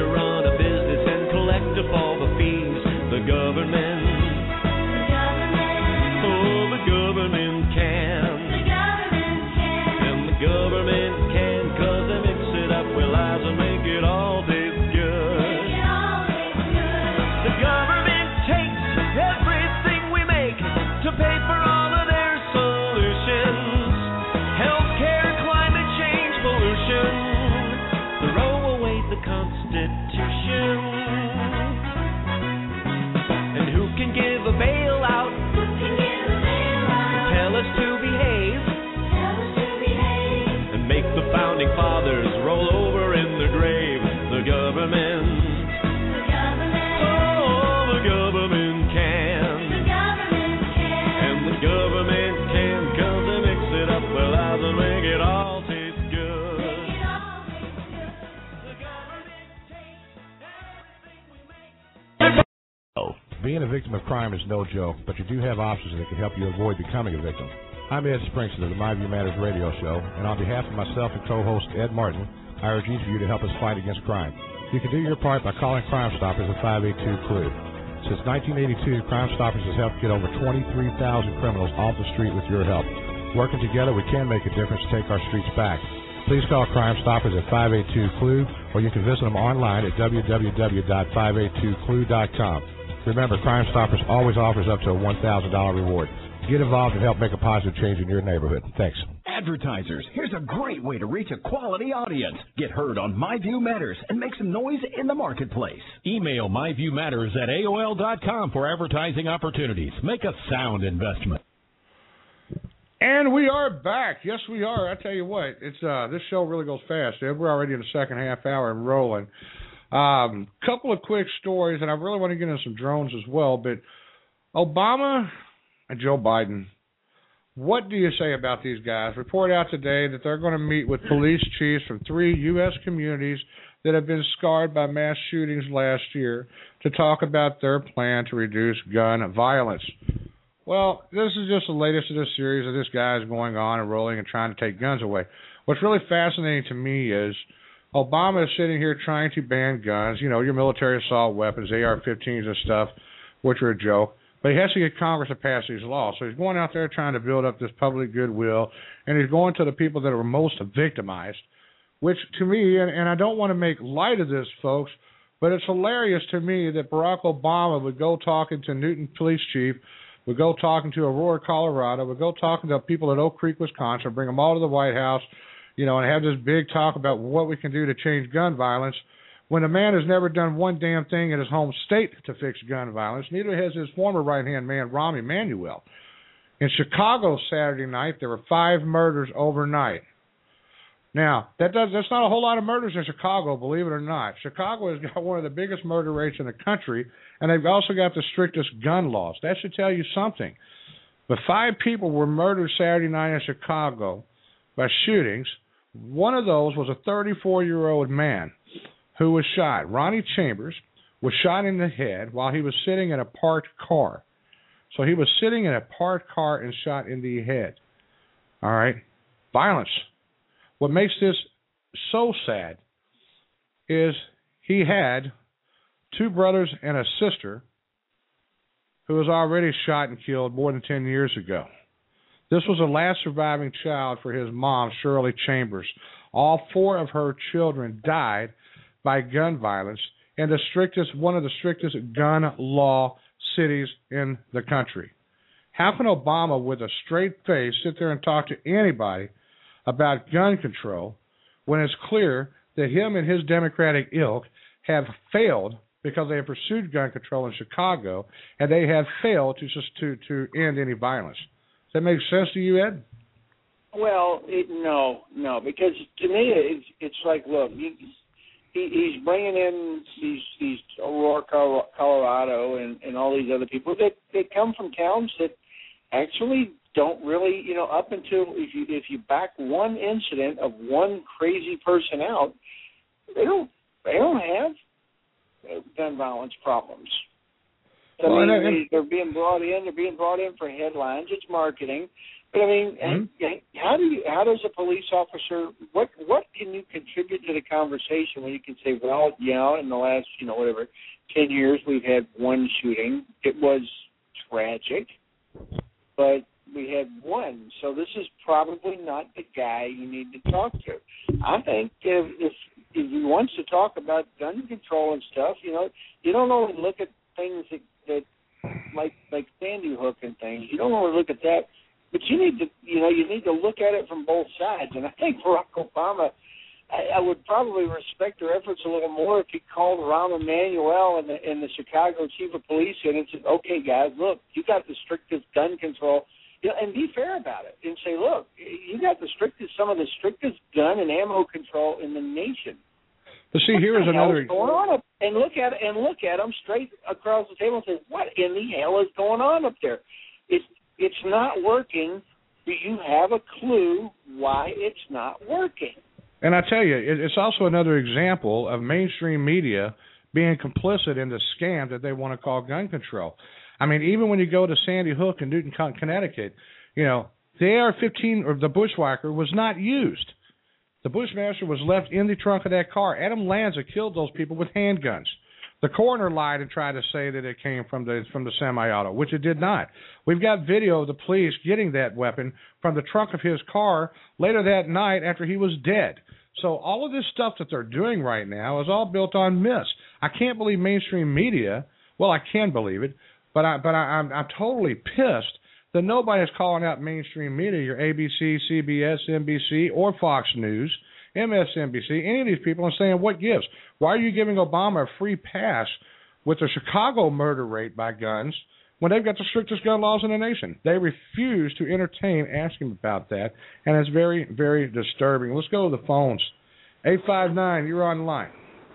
Speaker 2: Being a victim of crime is no joke, but you do have options that can help you avoid becoming a victim. I'm Ed Springston of the My View Matters radio show, and on behalf of myself and co-host Ed Martin, I urge each of you to help us fight against crime. You can do your part by calling Crime Stoppers at five eight two, C L U E. Since nineteen eighty-two, Crime Stoppers has helped get over twenty-three thousand criminals off the street with your help. Working together, we can make a difference to take our streets back. Please call Crime Stoppers at five eight two, C L U E, or you can visit them online at w w w dot five eight two C L U E dot com. Remember, Crime Stoppers always offers up to a one thousand dollars reward. Get involved and help make a positive change in your neighborhood. Thanks.
Speaker 6: Advertisers, here's a great way to reach a quality audience. Get heard on My View Matters and make some noise in the marketplace.
Speaker 7: Email myviewmatters at A O L dot com for advertising opportunities. Make a sound investment.
Speaker 2: And we are back. Yes, we are. I tell you what, it's uh, this show really goes fast. We're already in the second half hour and rolling. Um, couple of quick stories, and I really want to get into some drones as well. But Obama and Joe Biden, what do you say about these guys? Report out today that they're going to meet with police chiefs from three U S communities that have been scarred by mass shootings last year to talk about their plan to reduce gun violence. Well, this is just the latest of this series of this guys going on and rolling and trying to take guns away. What's really fascinating to me is Obama is sitting here trying to ban guns, you know, your military assault weapons, A R fifteens and stuff, which are a joke. But he has to get Congress to pass these laws. So he's going out there trying to build up this public goodwill, and he's going to the people that are most victimized, which to me, and, and I don't want to make light of this, folks, but it's hilarious to me that Barack Obama would go talking to Newton Police Chief, would go talking to Aurora, Colorado, would go talking to people at Oak Creek, Wisconsin, bring them all to the White House, you know, and have this big talk about what we can do to change gun violence, when the man has never done one damn thing in his home state to fix gun violence. Neither has his former right-hand man, Rahm Emanuel. In Chicago Saturday night, there were five murders overnight. Now, that does that's not a whole lot of murders in Chicago, believe it or not. Chicago has got one of the biggest murder rates in the country, and they've also got the strictest gun laws. That should tell you something. But five people were murdered Saturday night in Chicago by shootings. One of those was a thirty-four-year-old man who was shot. Ronnie Chambers was shot in the head while he was sitting in a parked car. So he was sitting in a parked car and shot in the head. All right? Violence. What makes this so sad is he had two brothers and a sister who was already shot and killed more than ten years ago. This was the last surviving child for his mom, Shirley Chambers. All four of her children died by gun violence in the strictest, one of the strictest gun law cities in the country. How can Obama, with a straight face, sit there and talk to anybody about gun control when it's clear that him and his Democratic ilk have failed because they have pursued gun control in Chicago, and they have failed to just to, to end any violence? Does that make sense to you, Ed?
Speaker 3: Well, it, no, no, because to me it's, it's like, look, you, he, he's bringing in these these Aurora, Colorado, and, and all these other people that, that come from towns that actually don't really, you know, up until if you if you back one incident of one crazy person out, they don't they don't have gun violence problems. I
Speaker 2: well,
Speaker 3: mean,
Speaker 2: and, and,
Speaker 3: they, they're being brought in. They're being brought in for headlines. It's marketing. But I mean, mm-hmm. how do you? How does a police officer? What what can you contribute to the conversation when you can say, well, yeah, in the last, you know, whatever, ten years we've had one shooting. It was tragic, but we had one. So this is probably not the guy you need to talk to. I think if if, if he wants to talk about gun control and stuff, you know, you don't only look at things that, that like like Sandy Hook and things. You don't only look at that. But you need to, you know, you need to look at it from both sides. And I think Barack Obama, I, I would probably respect their efforts a little more if he called Rahm Emanuel and the, and the Chicago chief of police in and said, okay, guys, look, you got the strictest gun control, you know, and be fair about it and say, look, you got the strictest, some of the strictest gun and ammo control in the nation.
Speaker 2: But see, here is another.
Speaker 3: Going on up, and look at it, and look at them straight across the table and say, what in the hell is going on up there? It's It's not working. Do you have a clue why it's not working?
Speaker 2: And I tell you, it's also another example of mainstream media being complicit in the scam that they want to call gun control. I mean, even when you go to Sandy Hook in Newton, Connecticut, you know, the A R fifteen or the Bushwhacker was not used. The Bushmaster was left in the trunk of that car. Adam Lanza killed those people with handguns. The coroner lied and tried to say that it came from the from the semi-auto, which it did not. We've got video of the police getting that weapon from the trunk of his car later that night after he was dead. So all of this stuff that they're doing right now is all built on myths. I can't believe mainstream media. Well, I can believe it, but I but I, I'm I'm totally pissed that nobody's calling out mainstream media, your A B C, C B S, N B C, or Fox News, M S N B C, any of these people, and saying what gives. Why are you giving Obama a free pass with the Chicago murder rate by guns when they've got the strictest gun laws in the nation? They refuse to entertain asking about that, and it's very, very disturbing. Let's go to the phones. eight five nine, you're on the line.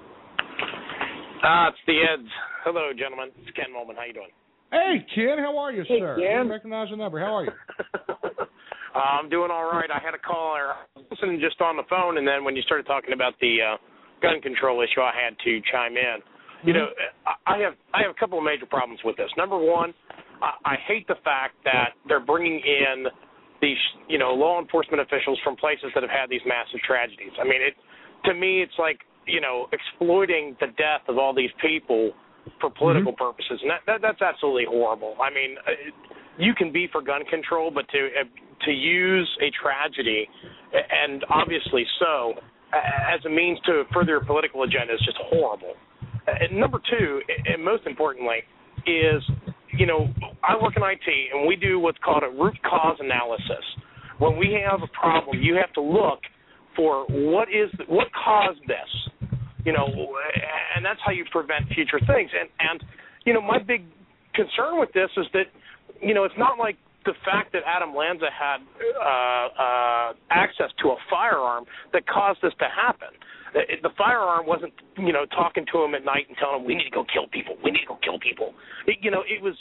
Speaker 8: Ah, it's the Eds. Hello, gentlemen. It's Ken Molman. How you doing?
Speaker 2: Hey, Ken. How are you,
Speaker 3: Hey,
Speaker 2: sir?
Speaker 3: Ken.
Speaker 2: I recognize the number. How are you?
Speaker 8: uh, I'm doing all right. I had a caller listening just on the phone, and then when you started talking about the uh, gun control issue, I had to chime in. Mm-hmm. You know, I have I have a couple of major problems with this. Number one, I, I hate the fact that they're bringing in these, you know, law enforcement officials from places that have had these massive tragedies. I mean, it to me, it's like, you know, exploiting the death of all these people for political mm-hmm. purposes, and that, that that's absolutely horrible. I mean, you can be for gun control, but to uh, to use a tragedy, and obviously so, as a means to further your political agenda is just horrible. And number two, and most importantly, is, you know, I work in I T, and we do what's called a root cause analysis. When we have a problem, you have to look for what is what caused this. You know, and that's how you prevent future things. And, and, you know, my big concern with this is that, you know, it's not like the fact that Adam Lanza had uh, uh, access to a firearm that caused this to happen. The, the firearm wasn't, you know, talking to him at night and telling him, we need to go kill people. We need to go kill people. It, you know, it was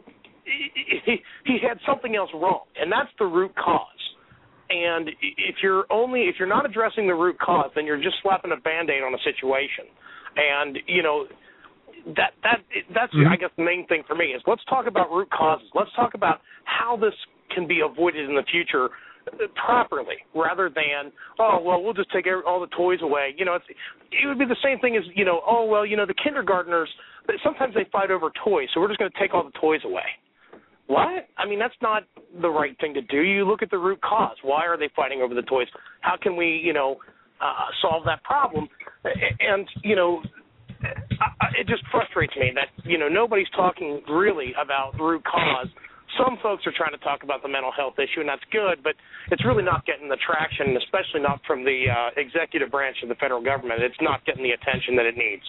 Speaker 8: he, he had something else wrong, and that's the root cause. And if you're only if you're not addressing the root cause, then you're just slapping a Band-Aid on a situation. And you know that that that's mm-hmm. I guess the main thing for me is let's talk about root causes. Let's talk about how this can be avoided in the future properly, rather than oh well we'll just take every, all the toys away. You know, it's, it would be the same thing as you know oh well you know the kindergartners sometimes they fight over toys, so we're just going to take all the toys away. What? I mean, that's not the right thing to do. You look at the root cause. Why are they fighting over the toys? How can we, you know, uh, solve that problem? And, you know, it just frustrates me that, you know, nobody's talking really about the root cause. Some folks are trying to talk about the mental health issue, and that's good, but it's really not getting the traction, especially not from the uh, executive branch of the federal government. It's not getting the attention that it needs.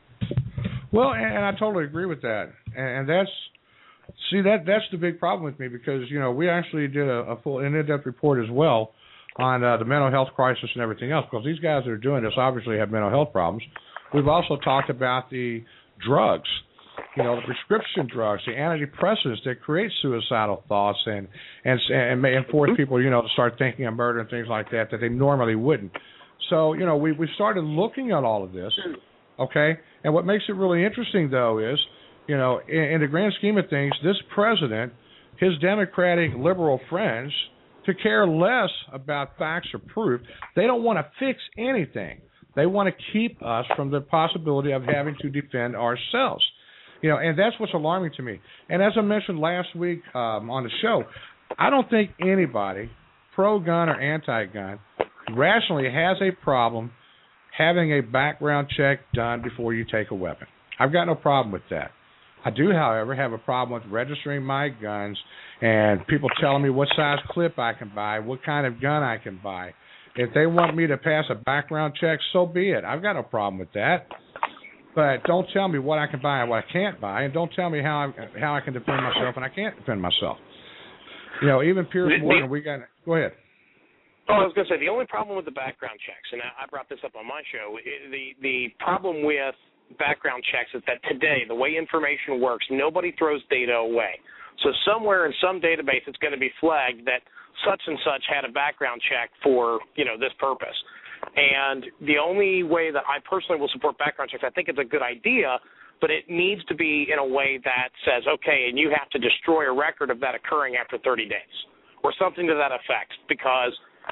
Speaker 2: Well, and I totally agree with that. And that's See, that that's the big problem with me because, you know, we actually did a, a full an in-depth report as well on uh, the mental health crisis and everything else because these guys that are doing this obviously have mental health problems. We've also talked about the drugs, you know, the prescription drugs, the antidepressants that create suicidal thoughts and and and, may, and force people, you know, to start thinking of murder and things like that that they normally wouldn't. So, you know, we we started looking at all of this, okay? And what makes it really interesting, though, is you know, in, in the grand scheme of things, this president, his Democratic liberal friends, to care less about facts or proof, they don't want to fix anything. They want to keep us from the possibility of having to defend ourselves. You know, and that's what's alarming to me. And as I mentioned last week um, on the show, I don't think anybody, pro-gun or anti-gun, rationally has a problem having a background check done before you take a weapon. I've got no problem with that. I do, however, have a problem with registering my guns and people telling me what size clip I can buy, what kind of gun I can buy. If they want me to pass a background check, so be it. I've got no problem with that. But don't tell me what I can buy and what I can't buy, and don't tell me how I, how I can defend myself and I can't defend myself. You know, even Pierce Morgan, we got – go ahead.
Speaker 8: Oh, I was going to say, the only problem with the background checks, and I brought this up on my show, the the problem with – background checks is that today, the way information works, nobody throws data away. So somewhere in some database, it's going to be flagged that such and such had a background check for, you know, this purpose. And the only way that I personally will support background checks, I think it's a good idea, but it needs to be in a way that says, okay, and you have to destroy a record of that occurring after thirty days or something to that effect, because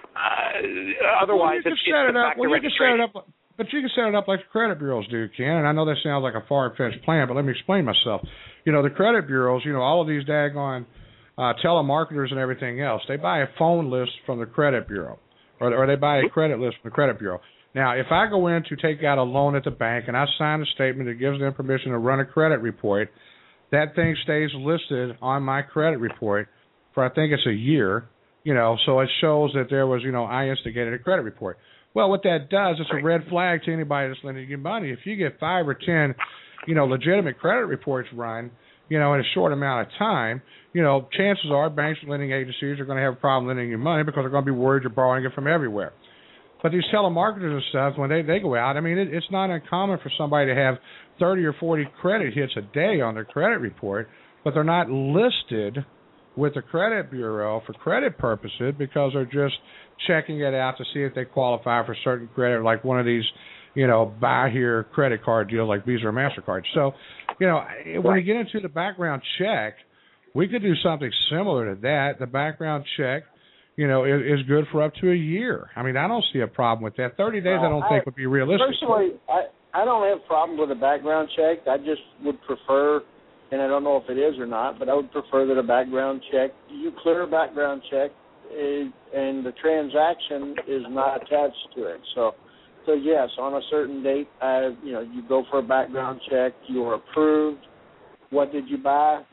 Speaker 8: uh, otherwise
Speaker 2: well,
Speaker 8: it's,
Speaker 2: set
Speaker 8: it's
Speaker 2: it
Speaker 8: the
Speaker 2: up.
Speaker 8: fact
Speaker 2: Well,
Speaker 8: of
Speaker 2: you can set it
Speaker 8: registration.
Speaker 2: up, but you can set it up like the credit bureaus do, Ken. And I know that sounds like a far-fetched plan, but let me explain myself. You know, the credit bureaus, you know, all of these daggone uh, telemarketers and everything else, they buy a phone list from the credit bureau, or, or they buy a credit list from the credit bureau. Now, if I go in to take out a loan at the bank and I sign a statement that gives them permission to run a credit report, that thing stays listed on my credit report for, I think it's a year, you know, so it shows that there was, you know, I instigated a credit report. Well, what that does, it's a red flag to anybody that's lending you money. If you get five or ten, you know, legitimate credit reports run, you know, in a short amount of time, you know, chances are banks and lending agencies are going to have a problem lending you money because they're going to be worried you're borrowing it from everywhere. But these telemarketers and stuff, when they, they go out, I mean, it, it's not uncommon for somebody to have thirty or forty credit hits a day on their credit report, but they're not listed with the credit bureau for credit purposes because they're just checking it out to see if they qualify for certain credit, like one of these, you know, buy here credit card deals like Visa or MasterCard. So, you know, when you get into the background check, we could do something similar to that. The background check, you know, is, is good for up to a year. I mean, I don't see a problem with that. thirty days,
Speaker 3: Well,
Speaker 2: I don't
Speaker 3: I,
Speaker 2: think would be realistic.
Speaker 3: Personally, I, I don't have a problem with a background check. I just would prefer, and I don't know if it is or not, but I would prefer that a background check, you clear a background check, is, and the transaction is not attached to it. So, so yes, on a certain date, uh, you know, you go for a background check, you are approved. What did you buy?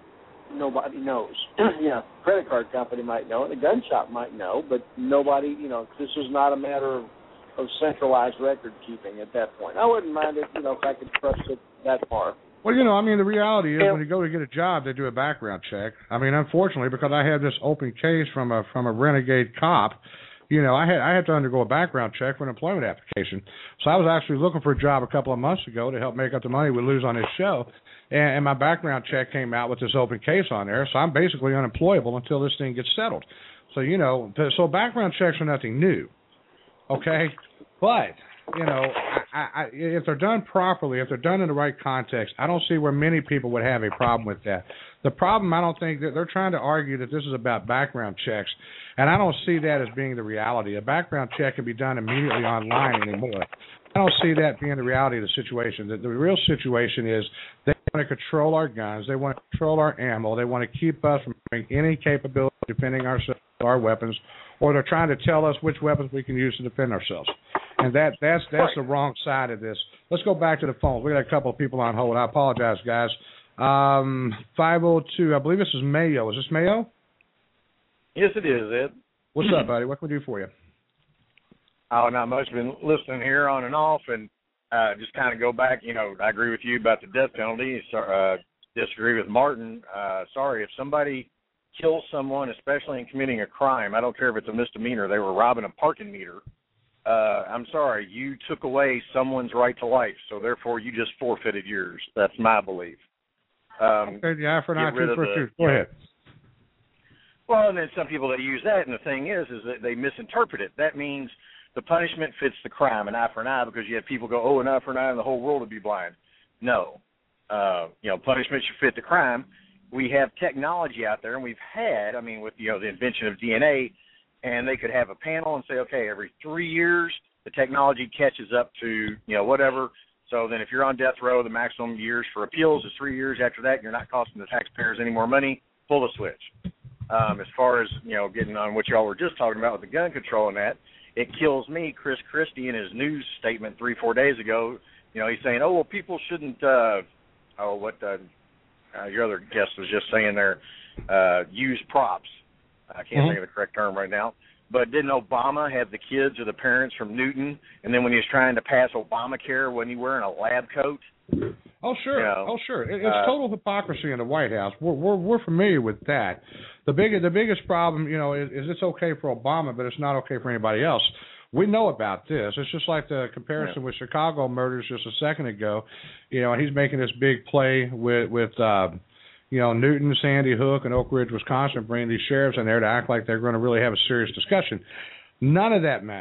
Speaker 3: Nobody knows. You know, credit card company might know, and the gun shop might know, but nobody, you know, this is not a matter of, of centralized record keeping at that point. I wouldn't mind it, you know, if I could trust it that far.
Speaker 2: Well, you know, I mean, the reality is when you go to get a job, they do a background check. I mean, unfortunately, because I had this open case from a from a renegade cop, you know, I had I had to undergo a background check for an employment application. So I was actually looking for a job a couple of months ago to help make up the money we lose on this show. And, and my background check came out with this open case on there, so I'm basically unemployable until this thing gets settled. So, you know, so background checks are nothing new, okay? But, you know, I, I, if they're done properly, if they're done in the right context, I don't see where many people would have a problem with that. The problem, I don't think, that they're trying to argue that this is about background checks, and I don't see that as being the reality. A background check can be done immediately online anymore. I don't see that being the reality of the situation. The, the real situation is they want to control our guns. They want to control our ammo. They want to keep us from having any capability of defending ourselves, our weapons, or they're trying to tell us which weapons we can use to defend ourselves. And that that's that's right. The wrong side of this. Let's go back to the phones. We got a couple of people on hold. I apologize, guys. Um, five oh two, I believe this is Mayo. Is this Mayo?
Speaker 9: Yes, it is, Ed.
Speaker 2: What's up, buddy? What can we do for you?
Speaker 9: Oh, not much. Been listening here on and off, and uh, just kind of go back. You know, I agree with you about the death penalty. Uh, disagree with Martin. Uh, sorry, if somebody kills someone, especially in committing a crime, I don't care if it's a misdemeanor. They were robbing a parking meter. Uh, I'm sorry, you took away someone's right to life, so therefore you just forfeited yours. That's my belief. Um,
Speaker 2: okay, the eye for an eye, tooth for a tooth. Go
Speaker 9: yeah.
Speaker 2: ahead.
Speaker 9: Well, and then some people that use that, and the thing is, is that they misinterpret it. That means the punishment fits the crime, an eye for an eye, because you have people go, oh, an eye for an eye, and the whole world would be blind. No. Uh, you know, punishment should fit the crime. We have technology out there, and we've had, I mean, with, you know, the invention of D N A, and they could have a panel and say, okay, every three years the technology catches up to, you know, whatever. So then if you're on death row, the maximum years for appeals is three years. After that, you're not costing the taxpayers any more money. Pull the switch. Um, as far as, you know, getting on what y'all were just talking about with the gun control and that, it kills me, Chris Christie, in his news statement three, four days ago, you know, he's saying, oh, well, people shouldn't, uh, oh, what uh, uh, your other guest was just saying there, uh, use props. I can't mm-hmm. think of the correct term right now. But didn't Obama have the kids or the parents from Newton? And then when he was trying to pass Obamacare, wasn't he wearing a lab coat?
Speaker 2: Oh, sure.
Speaker 9: You know,
Speaker 2: oh, sure. It, it's
Speaker 9: uh,
Speaker 2: total hypocrisy in the White House. We're we're, we're familiar with that. The big, the biggest problem, you know, is, is it's okay for Obama, but it's not okay for anybody else. We know about this. It's just like the comparison yeah. with Chicago murders just a second ago. You know, and he's making this big play with, with uh, you know, Newton, Sandy Hook, and Oak Ridge, Wisconsin, bringing these sheriffs in there to act like they're going to really have a serious discussion. None of that matters.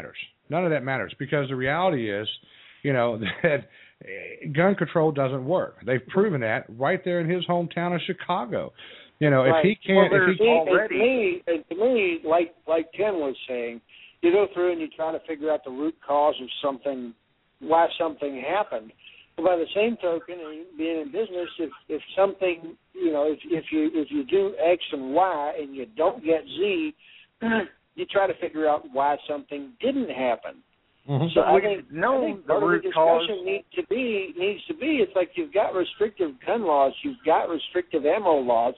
Speaker 2: None of that matters because the reality is, you know, that gun control doesn't work. They've proven that right there in his hometown of Chicago. You know,
Speaker 3: right.
Speaker 2: if he can't,
Speaker 3: well,
Speaker 2: if he
Speaker 3: already, to me, to me, like like Ken was saying, you go through and you try to figure out the root cause of something, why something happened. But by the same token, being in business, if if something, you know, if if you if you do X and Y and you don't get Z, you try to figure out why something didn't happen.
Speaker 2: Mm-hmm.
Speaker 3: So I
Speaker 9: we
Speaker 3: think,
Speaker 9: know
Speaker 3: I think
Speaker 9: the
Speaker 3: part of
Speaker 9: root
Speaker 3: the
Speaker 9: cause
Speaker 3: discussion needs to be needs to be. It's like you've got restrictive gun laws, you've got restrictive ammo laws.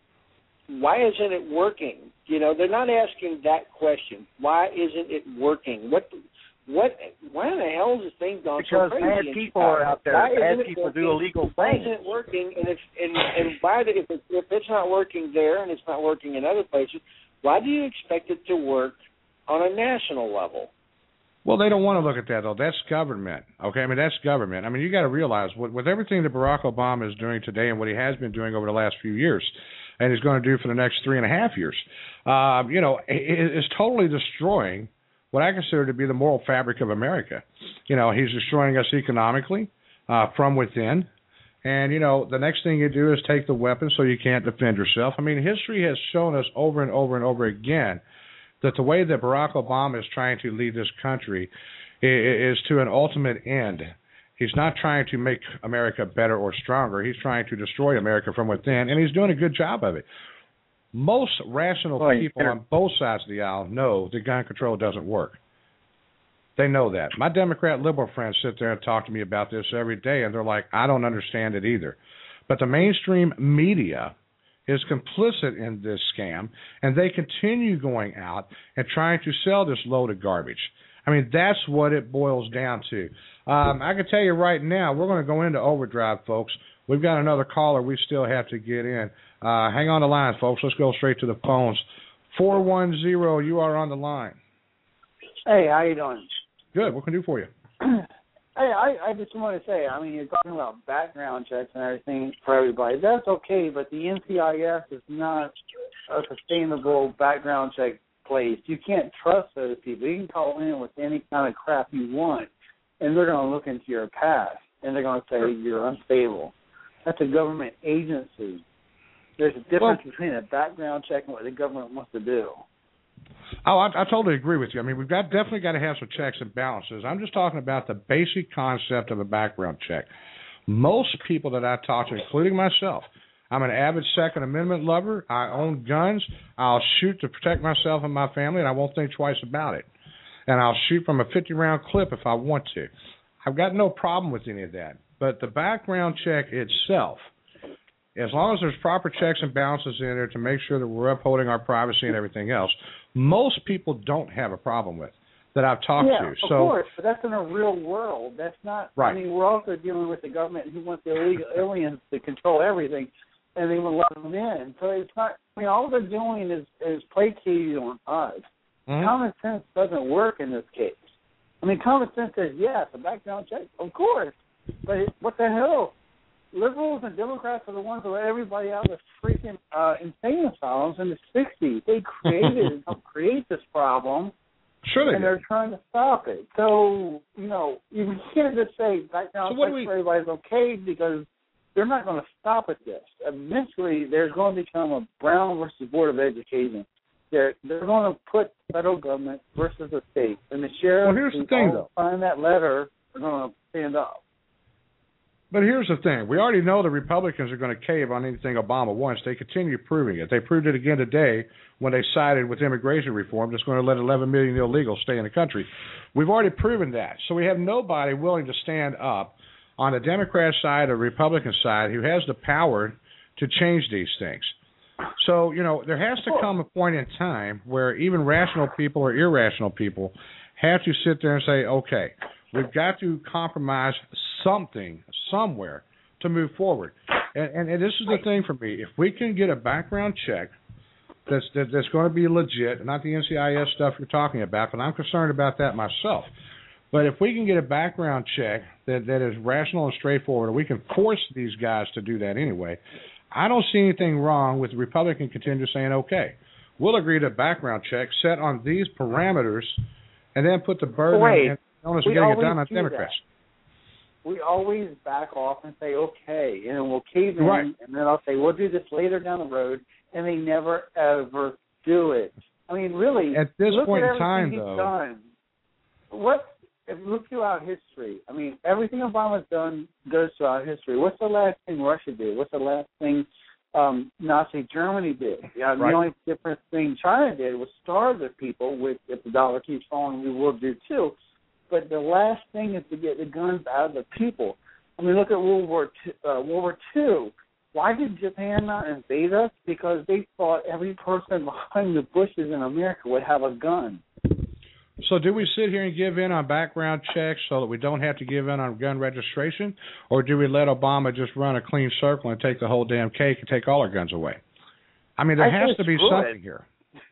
Speaker 3: Why isn't it working? You know, they're not asking that question. Why isn't it working? What, what, why in the hell is this thing gone
Speaker 9: because
Speaker 3: so crazy?
Speaker 9: bad people are out there.
Speaker 3: Why
Speaker 9: Bad
Speaker 3: isn't
Speaker 9: people
Speaker 3: it
Speaker 9: do illegal
Speaker 3: Why
Speaker 9: things.
Speaker 3: isn't it working? And if and and why do, if it, if it's not working there and it's not working in other places, why do you expect it to work on a national level?
Speaker 2: Well, they don't want to look at that, though. That's government, okay? I mean, that's government. I mean, you got to realize, with, with everything that Barack Obama is doing today and what he has been doing over the last few years and he's going to do for the next three and a half years, uh, you know, it, it's totally destroying what I consider to be the moral fabric of America. You know, he's destroying us economically uh, from within. And, you know, the next thing you do is take the weapon so you can't defend yourself. I mean, history has shown us over and over and over again that the way that Barack Obama is trying to lead this country is to an ultimate end. He's not trying to make America better or stronger. He's trying to destroy America from within, and he's doing a good job of it. Most rational
Speaker 9: well,
Speaker 2: people on both sides of the aisle know that gun control doesn't work. They know that. My Democrat liberal friends sit there and talk to me about this every day, and they're like, I don't understand it either. But the mainstream media is complicit in this scam, and they continue going out and trying to sell this load of garbage. I mean, that's what it boils down to. Um, I can tell you right now, we're going to go into overdrive, folks. We've got another caller we still have to get in. Uh, hang on the line, folks. Let's go straight to the phones. four one zero, you are on the line.
Speaker 10: Hey, how you doing?
Speaker 2: Good. What can I do for you?
Speaker 10: Hey, I, I just want to say, I mean, you're talking about background checks and everything for everybody. That's okay, but the N C I S is not a sustainable background check place. You can't trust those people. You can call in with any kind of crap you want, and they're going to look into your past, and they're going to say you're unstable. That's a government agency. There's a difference well, between a background check and what the government wants to do.
Speaker 2: Oh, I, I totally agree with you. I mean, we've got definitely got to have some checks and balances. I'm just talking about the basic concept of a background check. Most people that I talk to, including myself, I'm an avid Second Amendment lover. I own guns. I'll shoot to protect myself and my family, and I won't think twice about it. And I'll shoot from a fifty-round clip if I want to. I've got no problem with any of that. But the background check itself, as long as there's proper checks and balances in there to make sure that we're upholding our privacy and everything else, most people don't have a problem with that I've talked
Speaker 10: yeah,
Speaker 2: to.
Speaker 10: Of
Speaker 2: so,
Speaker 10: course, but that's in a real world. That's not,
Speaker 2: right.
Speaker 10: I mean, we're also dealing with the government who wants the illegal aliens to control everything, and they will let them in. So it's not, I mean, all they're doing is, is placating on us. Mm-hmm. Common sense doesn't work in this case. I mean, common sense says, yes, a background check, of course. But it, what the hell? Liberals and Democrats are the ones who let everybody out of freaking uh, insane asylums in the sixties. They created helped create this problem.
Speaker 2: Sure they
Speaker 10: and
Speaker 2: did.
Speaker 10: they're trying to stop it. So, you know, you can't just say background
Speaker 2: so
Speaker 10: checks
Speaker 2: we...
Speaker 10: for everybody's okay because they're not going to stop at this. Eventually, there's going to become a Brown versus Board of Education. They're they're going to put federal government versus the state, and the sheriff
Speaker 2: well, here's the thing, though.
Speaker 10: Find that letter, they're going to stand up.
Speaker 2: But here's the thing. We already know the Republicans are going to cave on anything Obama wants. They continue proving it. They proved it again today when they sided with immigration reform that's going to let eleven million illegals stay in the country. We've already proven that. So we have nobody willing to stand up on the Democrat side or Republican side who has the power to change these things. So, you know, there has to come a point in time where even rational people or irrational people have to sit there and say, okay, we've got to compromise something somewhere to move forward. And, and, and this is the thing for me. If we can get a background check that's that, that's going to be legit, not the N C I S stuff you're talking about, but I'm concerned about that myself. But if we can get a background check that, that is rational and straightforward, and we can force these guys to do that anyway, I don't see anything wrong with the Republican contender saying, okay, we'll agree to a background check set on these parameters, and then put the burden
Speaker 10: Wait,
Speaker 2: and onus of
Speaker 10: we
Speaker 2: getting it
Speaker 10: always
Speaker 2: done on
Speaker 10: do
Speaker 2: Democrats.
Speaker 10: that. We always back off and say, okay, and then we'll cave in,
Speaker 2: Right.
Speaker 10: and then I'll say, we'll do this later down the road, and they never, ever do it. I mean, really,
Speaker 2: At this
Speaker 10: look
Speaker 2: point
Speaker 10: at
Speaker 2: in time,
Speaker 10: everything
Speaker 2: though.
Speaker 10: he's done. What, if you look throughout history, I mean, everything Obama's done goes throughout history. What's the last thing Russia did? What's the last thing um, Nazi Germany did? Yeah,
Speaker 2: Right.
Speaker 10: The only different thing China did was starve the people, which if the dollar keeps falling, we will do too. But the last thing is to get the guns out of the people. I mean, look at World War Two. Uh, World War Two. Why did Japan not invade us? Because they thought every person behind the bushes in America would have a gun.
Speaker 2: So do we sit here and give in on background checks so that we don't have to give in on gun registration, or do we let Obama just run a clean circle and take the whole damn cake and take all our guns away? I mean, there
Speaker 10: I
Speaker 2: has
Speaker 10: think
Speaker 2: to be
Speaker 10: it's good.
Speaker 2: something here.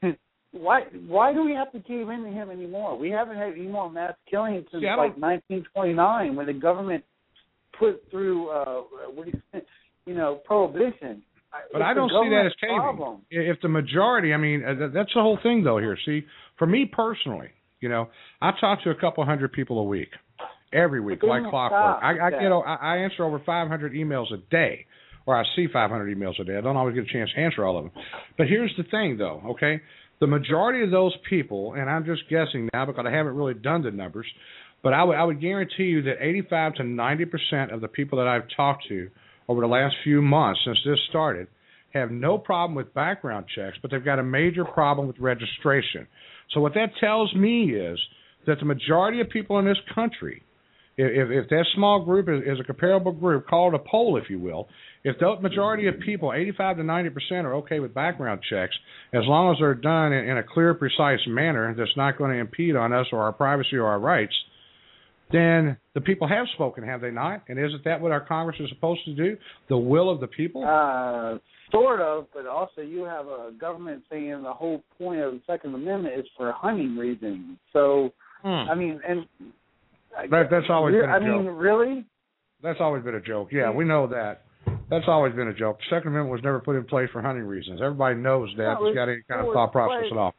Speaker 10: Why Why do we have to cave into him anymore? We haven't had any more mass killings since
Speaker 2: See, I
Speaker 10: like
Speaker 2: don't-
Speaker 10: nineteen twenty-nine, when the government put through, uh, what do you, you know, prohibition.
Speaker 2: But
Speaker 10: It's
Speaker 2: I
Speaker 10: the
Speaker 2: don't see that as
Speaker 10: government's
Speaker 2: caving.
Speaker 10: problem.
Speaker 2: If the majority, I mean, uh, that's the whole thing, though, here. See, for me personally, you know, I talk to a couple hundred people a week, every week,
Speaker 10: But they
Speaker 2: like
Speaker 10: don't
Speaker 2: clockwork.
Speaker 10: stop
Speaker 2: I, I
Speaker 10: that.
Speaker 2: get, I I answer over five hundred emails a day, or I see five hundred emails a day. I don't always get a chance to answer all of them. But here's the thing, though, okay? The majority of those people, and I'm just guessing now because I haven't really done the numbers, but I would I would guarantee you that eighty-five to ninety percent of the people that I've talked to over the last few months since this started have no problem with background checks, but they've got a major problem with registration. So what that tells me is that the majority of people in this country, if, if that small group is, is a comparable group, call it a poll, if you will, if the majority of people, eighty-five to ninety percent, are okay with background checks, as long as they're done in, in a clear, precise manner that's not going to impede on us or our privacy or our rights, then the people have spoken, have they not? And isn't that what our Congress is supposed to do? The will of the people?
Speaker 10: Uh, sort of, but also you have a government saying the whole point of the Second Amendment is for hunting reasons. So,
Speaker 2: Hmm.
Speaker 10: I mean, and
Speaker 2: That, that's always been a
Speaker 10: I
Speaker 2: joke.
Speaker 10: mean, really?
Speaker 2: That's always been a joke. Yeah, we know that. That's always been a joke. The Second Amendment was never put in place for hunting reasons. Everybody knows that.
Speaker 10: No,
Speaker 2: It's got any kind of
Speaker 10: it
Speaker 2: thought
Speaker 10: was-
Speaker 2: process at all.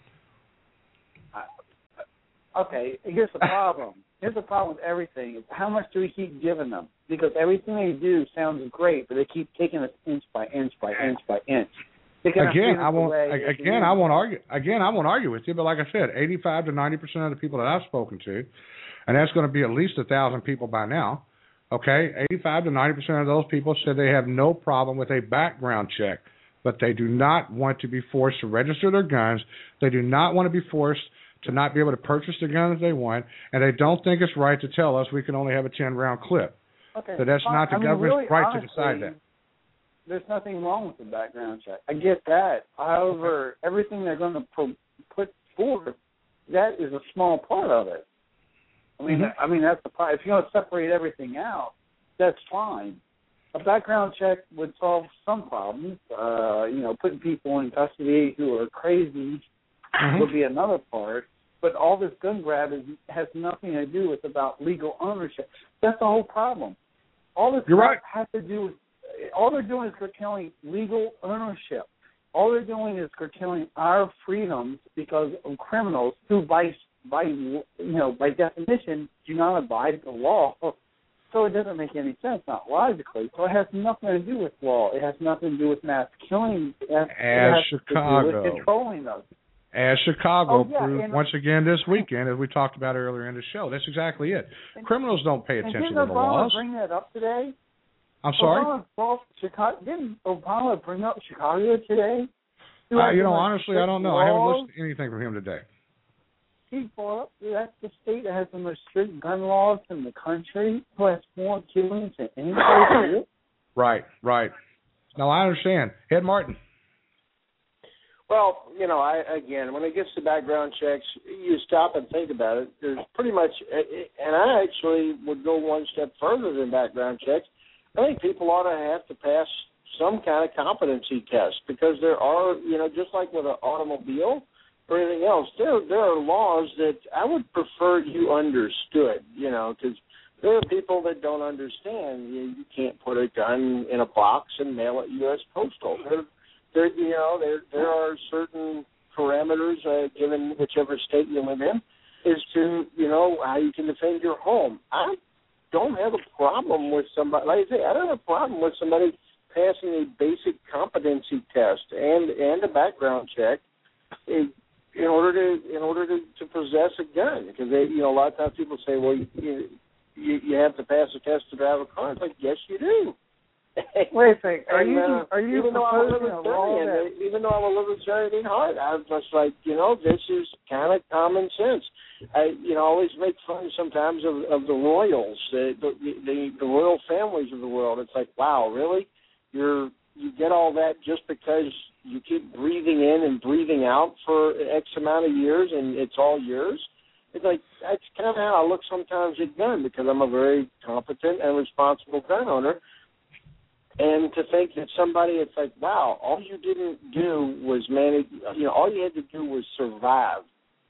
Speaker 10: Okay, here's the problem. Here's the problem with everything. How much do we keep giving them? Because everything they do sounds great, but they keep taking us inch by inch by inch by inch. They're gonna
Speaker 2: Again,
Speaker 10: feed us
Speaker 2: I won't.
Speaker 10: away
Speaker 2: a-
Speaker 10: at the
Speaker 2: Again,
Speaker 10: end.
Speaker 2: I won't argue. Again, I won't argue with you. But like I said, eighty-five to ninety percent of the people that I've spoken to, and that's going to be at least a thousand people by now. Okay, eighty-five to ninety percent of those people said they have no problem with a background check, but they do not want to be forced to register their guns. They do not want to be forced to not be able to purchase the guns they want, and they don't think it's right to tell us we can only have a ten-round clip.
Speaker 10: Okay,
Speaker 2: So that's
Speaker 10: fine.
Speaker 2: not the
Speaker 10: I mean,
Speaker 2: government's
Speaker 10: really,
Speaker 2: right
Speaker 10: honestly,
Speaker 2: to decide that.
Speaker 10: There's nothing wrong with the background check. I get that. However, everything they're going to pro- put forward, that is a small part of it. I mean,
Speaker 2: Mhm.
Speaker 10: I mean that's the part. If you're going to separate everything out, that's fine. A background check would solve some problems. Uh, you know, putting people in custody who are crazy
Speaker 2: Mhm.
Speaker 10: would be another part. But all this gun grab is, has nothing to do with about legal ownership. That's the whole problem. All this
Speaker 2: You're
Speaker 10: crap
Speaker 2: right.
Speaker 10: has to do with, all they're doing is curtailing legal ownership. All they're doing is curtailing our freedoms because of criminals who, by by you know by definition, do not abide the law. So it doesn't make any sense, not logically. So it has nothing to do with law. It has nothing to do with mass killing. It has,
Speaker 2: As
Speaker 10: it has
Speaker 2: Chicago.
Speaker 10: to do with controlling us.
Speaker 2: As Chicago
Speaker 10: Oh, yeah,
Speaker 2: proved
Speaker 10: and-
Speaker 2: once again this weekend, as we talked about earlier in the show. That's exactly it. Criminals don't pay
Speaker 10: And
Speaker 2: attention
Speaker 10: didn't
Speaker 2: to the
Speaker 10: Obama
Speaker 2: laws.
Speaker 10: bring that up today?
Speaker 2: I'm sorry?
Speaker 10: Obama brought Chicago, didn't Obama bring up Chicago today? Who
Speaker 2: Uh,
Speaker 10: has
Speaker 2: you
Speaker 10: the
Speaker 2: know,
Speaker 10: most
Speaker 2: honestly, I don't
Speaker 10: strict
Speaker 2: know. I haven't
Speaker 10: laws?
Speaker 2: listened to anything from him today.
Speaker 10: He brought up that's the state that has the most strict gun laws in the country, who has more killings than any place.
Speaker 2: Right, right. Now, I understand. Ed Martin.
Speaker 11: Well, you know, I again, when it gets to background checks, you stop and think about it. There's pretty much, and I actually would go one step further than background checks. I think people ought to have to pass some kind of competency test because there are, you know, just like with an automobile or anything else, there there are laws that I would prefer you understood, you know, because there are people that don't understand. You, you can't put a gun in a box and mail it U S Postal. There, there, you know, there there are certain parameters uh, given whichever state you live in is to, you know, how you can defend your home. I don't have a problem with somebody, like I say, I don't have a problem with somebody passing a basic competency test and and a background check in, in order to in order to, to possess a gun. Because they, you know, a lot of times people say, well, you, you you have to pass a test to drive a car. It's like, yes, you do.
Speaker 10: Wait a second. Are
Speaker 11: and,
Speaker 10: you
Speaker 11: uh,
Speaker 10: are you
Speaker 11: even though I'm a
Speaker 10: proposing a law
Speaker 11: libertarian,
Speaker 10: that...
Speaker 11: even though I'm a libertarian at heart, I'm just like, you know, this is kind of common sense. I, you know, always make fun sometimes of, of the royals, the, the the the royal families of the world. It's like, wow, really? You're you get all that just because you keep breathing in and breathing out for X amount of years, and it's all yours? It's like, that's kind of how I look sometimes at gun, because I'm a very competent and responsible gun owner. And to think that somebody, it's like, wow, all you didn't do was manage, you know, all you had to do was survive.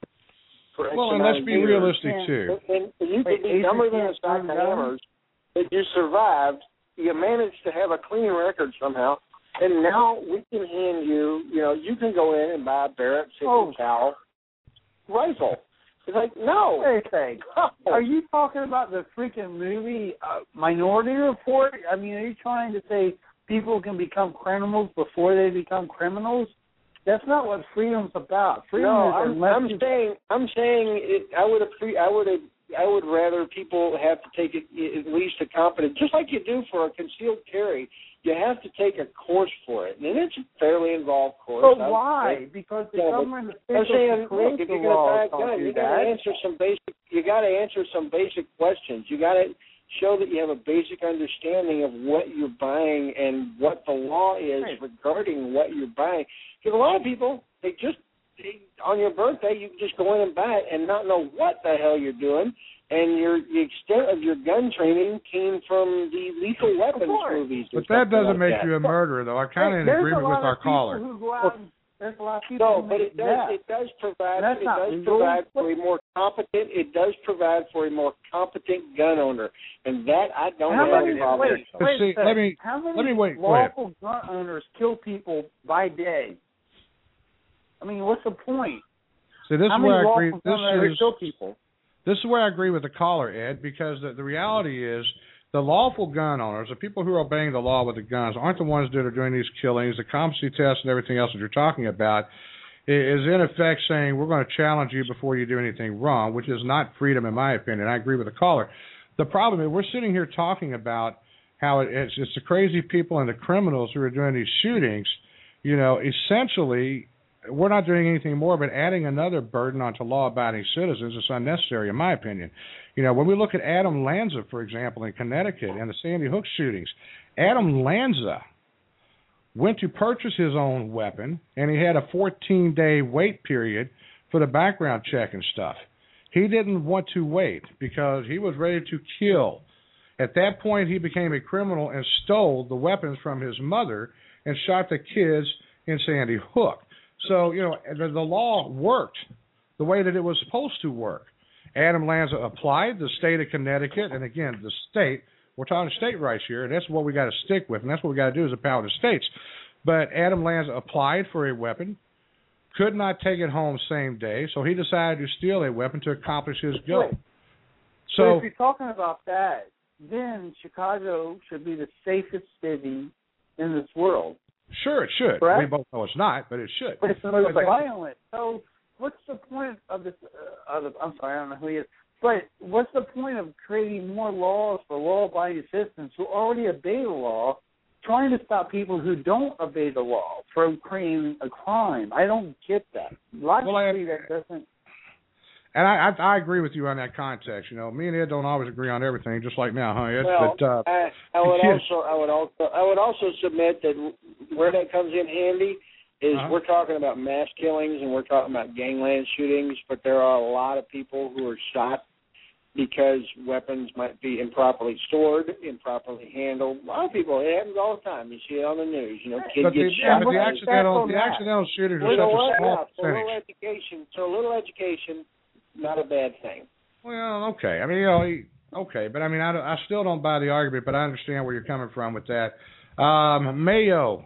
Speaker 11: For X
Speaker 2: well, and
Speaker 11: amount
Speaker 2: let's
Speaker 11: of
Speaker 2: be
Speaker 11: years.
Speaker 2: realistic, too.
Speaker 11: And, and you could be dumber than a sack of hammers, but you survived, you managed to have a clean record somehow, and now we can hand you, you know, you can go in and buy a Barrett fifty
Speaker 10: Oh.
Speaker 11: cal rifle. It's like, no.
Speaker 10: Wait a second. Are you talking about the freaking movie uh, Minority Report? I mean, are you trying to say people can become criminals before they become criminals? That's not what freedom's about. Freedom
Speaker 11: no,
Speaker 10: is
Speaker 11: I'm,
Speaker 10: unless
Speaker 11: I'm
Speaker 10: you...
Speaker 11: saying, I'm saying, it, I would appre- I would, I would rather people have to take it, at least a competent, just like you do for a concealed carry. You have to take a course for it, and it's a fairly involved course.
Speaker 10: But
Speaker 11: I,
Speaker 10: why?
Speaker 11: I,
Speaker 10: because the
Speaker 11: yeah,
Speaker 10: government
Speaker 11: I'm
Speaker 10: officials
Speaker 11: saying,
Speaker 10: create
Speaker 11: look, if
Speaker 10: the
Speaker 11: you're going to
Speaker 10: laws
Speaker 11: buy a
Speaker 10: don't
Speaker 11: gun,
Speaker 10: do
Speaker 11: you got to
Speaker 10: that.
Speaker 11: answer some basic. You got to answer some basic questions. You got to show that you have a basic understanding of what you're buying and what the law is
Speaker 10: Right.
Speaker 11: regarding what you're buying. Because a lot of people, they just they, on your birthday, you can just go in and buy it and not know what the hell you're doing. And your the extent of your gun training came from the Lethal Weapons movies.
Speaker 2: But that doesn't make you a murderer, though. I'm kind of in
Speaker 10: There's
Speaker 2: agreement
Speaker 10: a lot
Speaker 2: with our
Speaker 10: of people
Speaker 2: caller.
Speaker 10: Who go out and, there's a lot of people
Speaker 11: No,
Speaker 10: who
Speaker 11: but
Speaker 10: make
Speaker 11: it does.
Speaker 10: death.
Speaker 11: It does provide.
Speaker 10: That's
Speaker 11: It
Speaker 10: not
Speaker 11: does
Speaker 10: legal.
Speaker 11: provide for a more competent. It does provide for a more competent gun owner, and that I don't
Speaker 10: How
Speaker 11: have
Speaker 10: many,
Speaker 11: a problem.
Speaker 10: wait,
Speaker 11: with.
Speaker 10: wait
Speaker 2: see,
Speaker 10: a second.
Speaker 2: let me-
Speaker 10: How many
Speaker 2: let me wait, go ahead.
Speaker 10: lawful gun owners kill people by day? I mean, what's the point?
Speaker 2: See, this
Speaker 10: How
Speaker 2: is
Speaker 10: many
Speaker 2: where I agree.
Speaker 10: lawful
Speaker 2: This
Speaker 10: gun owners
Speaker 2: is
Speaker 10: kill people?
Speaker 2: This is where I agree with the caller, Ed, because the, the reality is the lawful gun owners, the people who are obeying the law with the guns, aren't the ones that are doing these killings. The competency tests and everything else that you're talking about is in effect saying we're going to challenge you before you do anything wrong, which is not freedom in my opinion. I agree with the caller. The problem is we're sitting here talking about how it, it's, it's the crazy people and the criminals who are doing these shootings. You know, essentially, we're not doing anything more but adding another burden onto law-abiding citizens. It's unnecessary, in my opinion. You know, when we look at Adam Lanza, for example, in Connecticut and the Sandy Hook shootings, Adam Lanza went to purchase his own weapon, and he had a fourteen-day wait period for the background check and stuff. He didn't want to wait because he was ready to kill. At that point, he became a criminal and stole the weapons from his mother and shot the kids in Sandy Hook. So, you know, the, the law worked the way that it was supposed to work. Adam Lanza applied, the state of Connecticut, and again, the state, we're talking state rights here, and that's what we got to stick with, and that's what we got to do is empower the states. But Adam Lanza applied for a weapon, could not take it home same day, so he decided to steal a weapon to accomplish his goal.
Speaker 10: Right.
Speaker 2: So,
Speaker 10: so if you're talking about that, then Chicago should be the safest city in this world.
Speaker 2: Sure, it should.
Speaker 10: Correct?
Speaker 2: We both know it's not, but it should.
Speaker 10: But it's the most
Speaker 2: But-
Speaker 10: violent. So what's the point of this? Uh, of the, I'm sorry, I don't know who he is. But what's the point of creating more laws for law-abiding citizens who already obey the law, trying to stop people who don't obey the law from creating a crime? I don't get that. Logically,
Speaker 2: Well, I-
Speaker 10: that doesn't.
Speaker 2: And I, I I agree with you on that context. You know, me and Ed don't always agree on everything, just like now, huh, Ed?
Speaker 11: Well,
Speaker 2: but, uh,
Speaker 11: I, I would
Speaker 2: yeah.
Speaker 11: also, I would also, I would also submit that where that comes in handy is
Speaker 2: Uh-huh.
Speaker 11: we're talking about mass killings and we're talking about gangland shootings, but there are a lot of people who are shot because weapons might be improperly stored, improperly handled. A lot of people, it happens all the time. You see it on the news. You know, kid
Speaker 2: but the,
Speaker 11: gets
Speaker 2: yeah,
Speaker 11: shot.
Speaker 2: but the
Speaker 11: by-
Speaker 2: accidental, the accidental shooters are
Speaker 11: You know
Speaker 2: such
Speaker 11: what?
Speaker 2: a small
Speaker 11: Yeah, so a little
Speaker 2: percentage.
Speaker 11: education, so a little education, not a bad thing.
Speaker 2: Well, okay. I mean, you know, he, okay, but I mean, I, I still don't buy the argument, but I understand where you're coming from with that. Um, Mayo,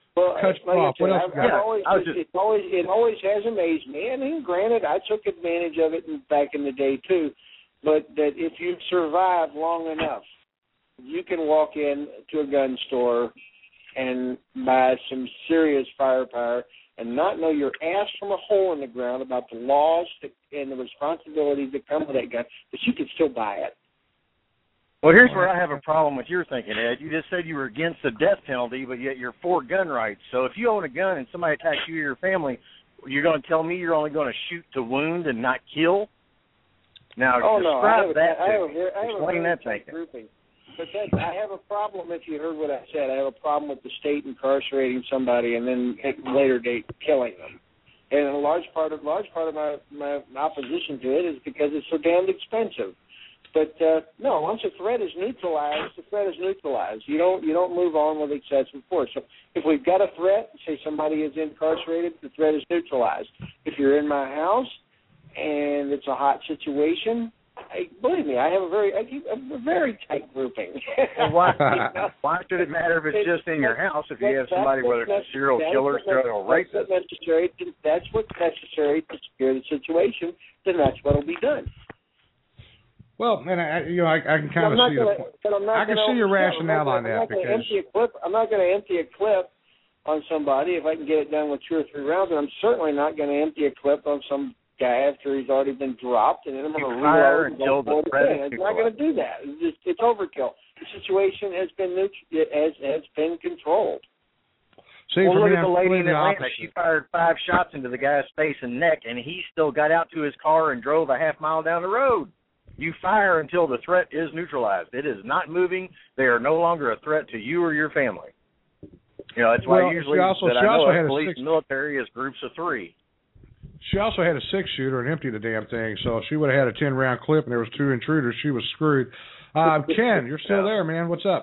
Speaker 11: Well,
Speaker 2: cut you
Speaker 11: like
Speaker 2: off.
Speaker 11: I said,
Speaker 2: What else
Speaker 11: I've,
Speaker 2: you got?
Speaker 11: I've always,
Speaker 9: I was just-
Speaker 11: it always, it always has amazed me. And then, granted, I took advantage of it in, back in the day too. But that if you survive long enough, you can walk in to a gun store and buy some serious firepower and not know your ass from a hole in the ground about the laws that, and the responsibilities that come with that gun, but you can still buy it.
Speaker 9: Well, here's where I have a problem with your thinking, Ed. You just said you were against the death penalty, but yet you're for gun rights. So if you own a gun and somebody attacks you or your family, you're going to tell me you're only going to shoot to wound and not kill? Now,
Speaker 11: oh, no, I have,
Speaker 9: describe that
Speaker 11: I
Speaker 9: to
Speaker 11: have,
Speaker 9: me.
Speaker 11: I have
Speaker 9: Explain
Speaker 11: a
Speaker 9: that
Speaker 11: very
Speaker 9: thinking.
Speaker 11: grouping. But that, I have a problem, if you heard what I said, I have a problem with the state incarcerating somebody and then at a later date killing them. And a large part of large part of my, my opposition to it is because it's so damned expensive. But uh, no, once a threat is neutralized, the threat is neutralized. You don't you don't move on with excessive force. So if we've got a threat, say somebody is incarcerated, the threat is neutralized. If you're in my house and it's a hot situation, I, believe me, I have a very I, a very tight grouping.
Speaker 9: Well, why, why should it matter if it's just in your house if you have somebody, whether it's a serial killer, serial rapist?
Speaker 11: That's necessary. To, that's what's necessary to secure the situation. Then that's what will be done.
Speaker 2: Well, and I, you know, I, I can kind
Speaker 11: well,
Speaker 2: of see
Speaker 11: gonna,
Speaker 2: the point.
Speaker 11: But I'm not
Speaker 2: I can
Speaker 11: gonna,
Speaker 2: see your rationale
Speaker 11: on
Speaker 2: that because
Speaker 11: empty a clip. I'm not going to empty a clip on somebody if I can get it done with two or three rounds, and I'm certainly not going to empty a clip on some guy after he's already been dropped, and then I'm going to reload
Speaker 9: until the
Speaker 11: I'm not going to do that. It's, just, it's overkill. The situation has been it has has been controlled.
Speaker 2: See,
Speaker 9: well,
Speaker 2: for
Speaker 9: look
Speaker 2: me,
Speaker 9: at the
Speaker 2: I'm
Speaker 9: lady in
Speaker 2: the
Speaker 9: Atlanta.
Speaker 2: opposite.
Speaker 9: She fired five shots into the guy's face and neck, and he still got out to his car and drove a half mile down the road. You fire until the threat is neutralized. It is not moving. They are no longer a threat to you or your family. You know, that's why
Speaker 2: Well,
Speaker 9: usually
Speaker 2: she also-
Speaker 9: that
Speaker 2: she
Speaker 9: I know
Speaker 2: also
Speaker 9: of
Speaker 2: had a
Speaker 9: police
Speaker 2: six-
Speaker 9: and military is groups of three.
Speaker 2: She also had a six-shooter and emptied the damn thing, so if she would have had a ten-round clip and there was two intruders, she was screwed. Uh, Ken, you're still there, man. What's up?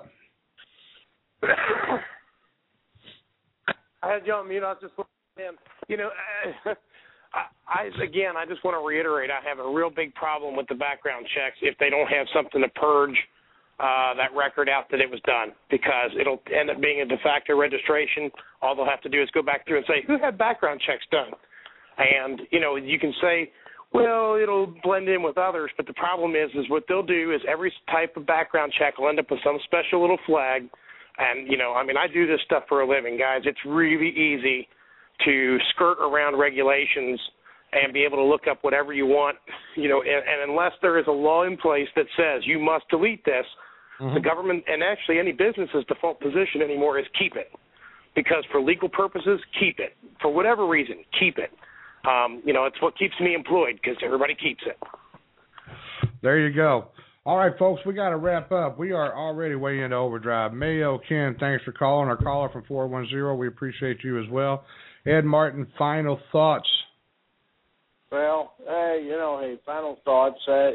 Speaker 8: I had you on mute. I was just listening. You know, I, I again, I just want to reiterate, I have a real big problem with the background checks if they don't have something to purge uh, that record out that it was done, because it'll end up being a de facto registration. All they'll have to do is go back through and say, who had background checks done? And, you know, you can say, well, it'll blend in with others, but the problem is, is what they'll do is every type of background check will end up with some special little flag. And, you know, I mean, I do this stuff for a living, guys. It's really easy to skirt around regulations and be able to look up whatever you want, you know, and, and unless there is a law in place that says you must delete this, mm-hmm. the government and actually any business's default position anymore is keep it. Because for legal purposes, keep it. For whatever reason, keep it. Um, you know, it's what keeps me employed because everybody keeps it.
Speaker 2: There you go. All right, folks, we got to wrap up. We are already way into overdrive. Mayo, Ken, thanks for calling. Our caller from four one zero, we appreciate you as well. Ed Martin, final thoughts.
Speaker 11: Well, uh, you know, hey, final thoughts. Uh,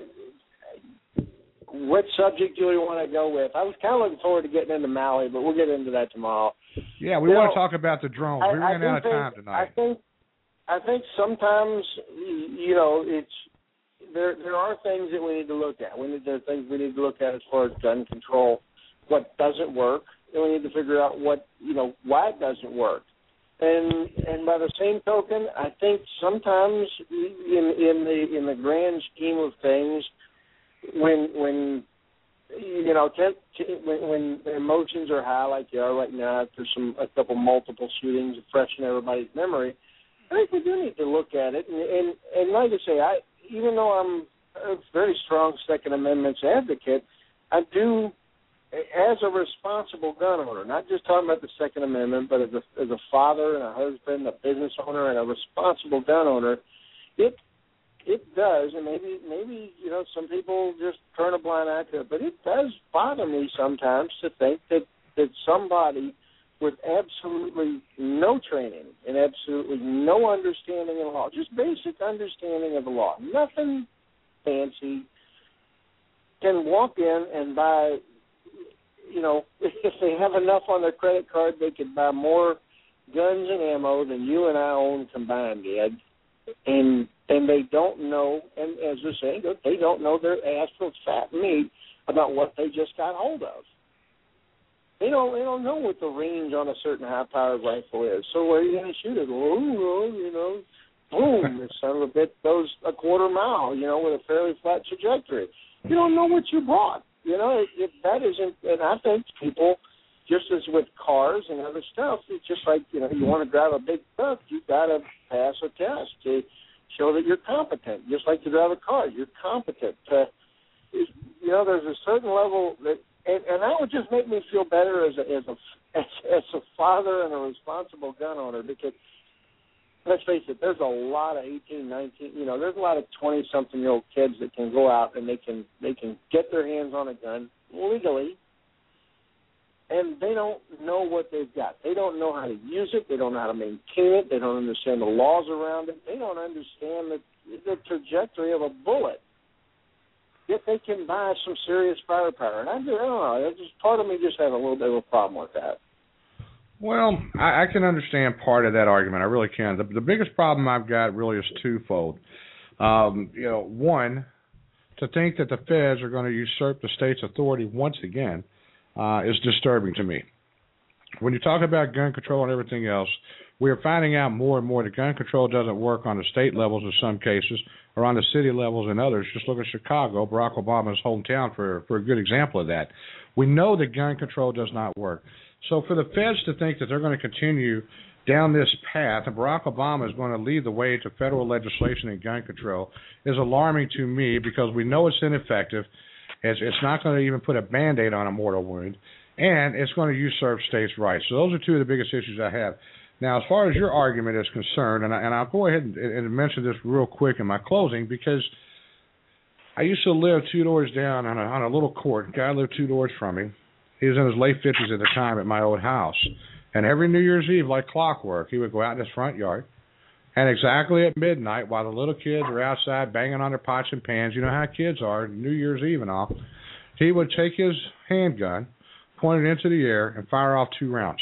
Speaker 11: what subject do we want to go with? I was kind of looking forward to getting into Maui, but we'll get into that tomorrow.
Speaker 2: Yeah, we
Speaker 11: you
Speaker 2: want
Speaker 11: know,
Speaker 2: to talk about the drones. We ran out of time tonight.
Speaker 11: I think, I think sometimes, you know, it's there. There are things that we need to look at. We need there are things we need to look at as far as gun control. What doesn't work, and we need to figure out what you know why it doesn't work. And and by the same token, I think sometimes in in the in the grand scheme of things, when when you know ten, when, when emotions are high like they are right now, after some a couple multiple shootings fresh in everybody's memory, I think we do need to look at it. And and, and like I say, I even though I'm a very strong Second Amendment advocate, I do. As a responsible gun owner, not just talking about the Second Amendment, but as a, as a father and a husband, a business owner, and a responsible gun owner, it it does, and maybe maybe you know some people just turn a blind eye to it, but it does bother me sometimes to think that that somebody with absolutely no training and absolutely no understanding of the law, just basic understanding of the law, nothing fancy, can walk in and buy. You know, if they have enough on their credit card, they could buy more guns and ammo than you and I own combined, Ed. And and they don't know, and as they're saying, they don't know their ass from fat meat about what they just got hold of. They don't they don't know what the range on a certain high-powered rifle is. So where are you going to shoot it? Well, you know, boom, this son of a bitch goes a quarter mile, you know, with a fairly flat trajectory. You don't know what you bought. You know, if, if that isn't, and I think people, just as with cars and other stuff, it's just like, you know, you want to drive a big truck, you've got to pass a test to show that you're competent. Just like to drive a car, you're competent. Uh, you know, there's a certain level that, and, and that would just make me feel better as a, as a as, as a father and a responsible gun owner, because let's face it, there's a lot of eighteen, nineteen, you know, there's a lot of twenty-something-year-old kids that can go out and they can they can get their hands on a gun legally, and they don't know what they've got. They don't know how to use it. They don't know how to maintain it. They don't understand the laws around it. They don't understand the, the trajectory of a bullet. Yet they can buy some serious firepower. And I, just, I don't know, it's just, part of me just has a little bit of a problem with that.
Speaker 2: Well, I, I can understand part of that argument. I really can. The, the biggest problem I've got really is twofold. Um, you know, one, to think that the feds are going to usurp the state's authority once again uh, is disturbing to me. When you talk about gun control and everything else, we are finding out more and more that gun control doesn't work on the state levels in some cases or on the city levels in others. Just look at Chicago, Barack Obama's hometown, for, for a good example of that. We know that gun control does not work. So for the feds to think that they're going to continue down this path, and Barack Obama is going to lead the way to federal legislation in gun control, is alarming to me, because we know it's ineffective. It's, it's not going to even put a Band-Aid on a mortal wound, and it's going to usurp states' rights. So those are two of the biggest issues I have. Now, as far as your argument is concerned, and, I, and I'll go ahead and, and mention this real quick in my closing, because I used to live two doors down on a, on a little court. A guy lived two doors from me. He was in his late fifties at the time at my old house. And every New Year's Eve, like clockwork, he would go out in his front yard, and exactly at midnight, while the little kids are outside banging on their pots and pans, you know how kids are, New Year's Eve and all, he would take his handgun, point it into the air, and fire off two rounds.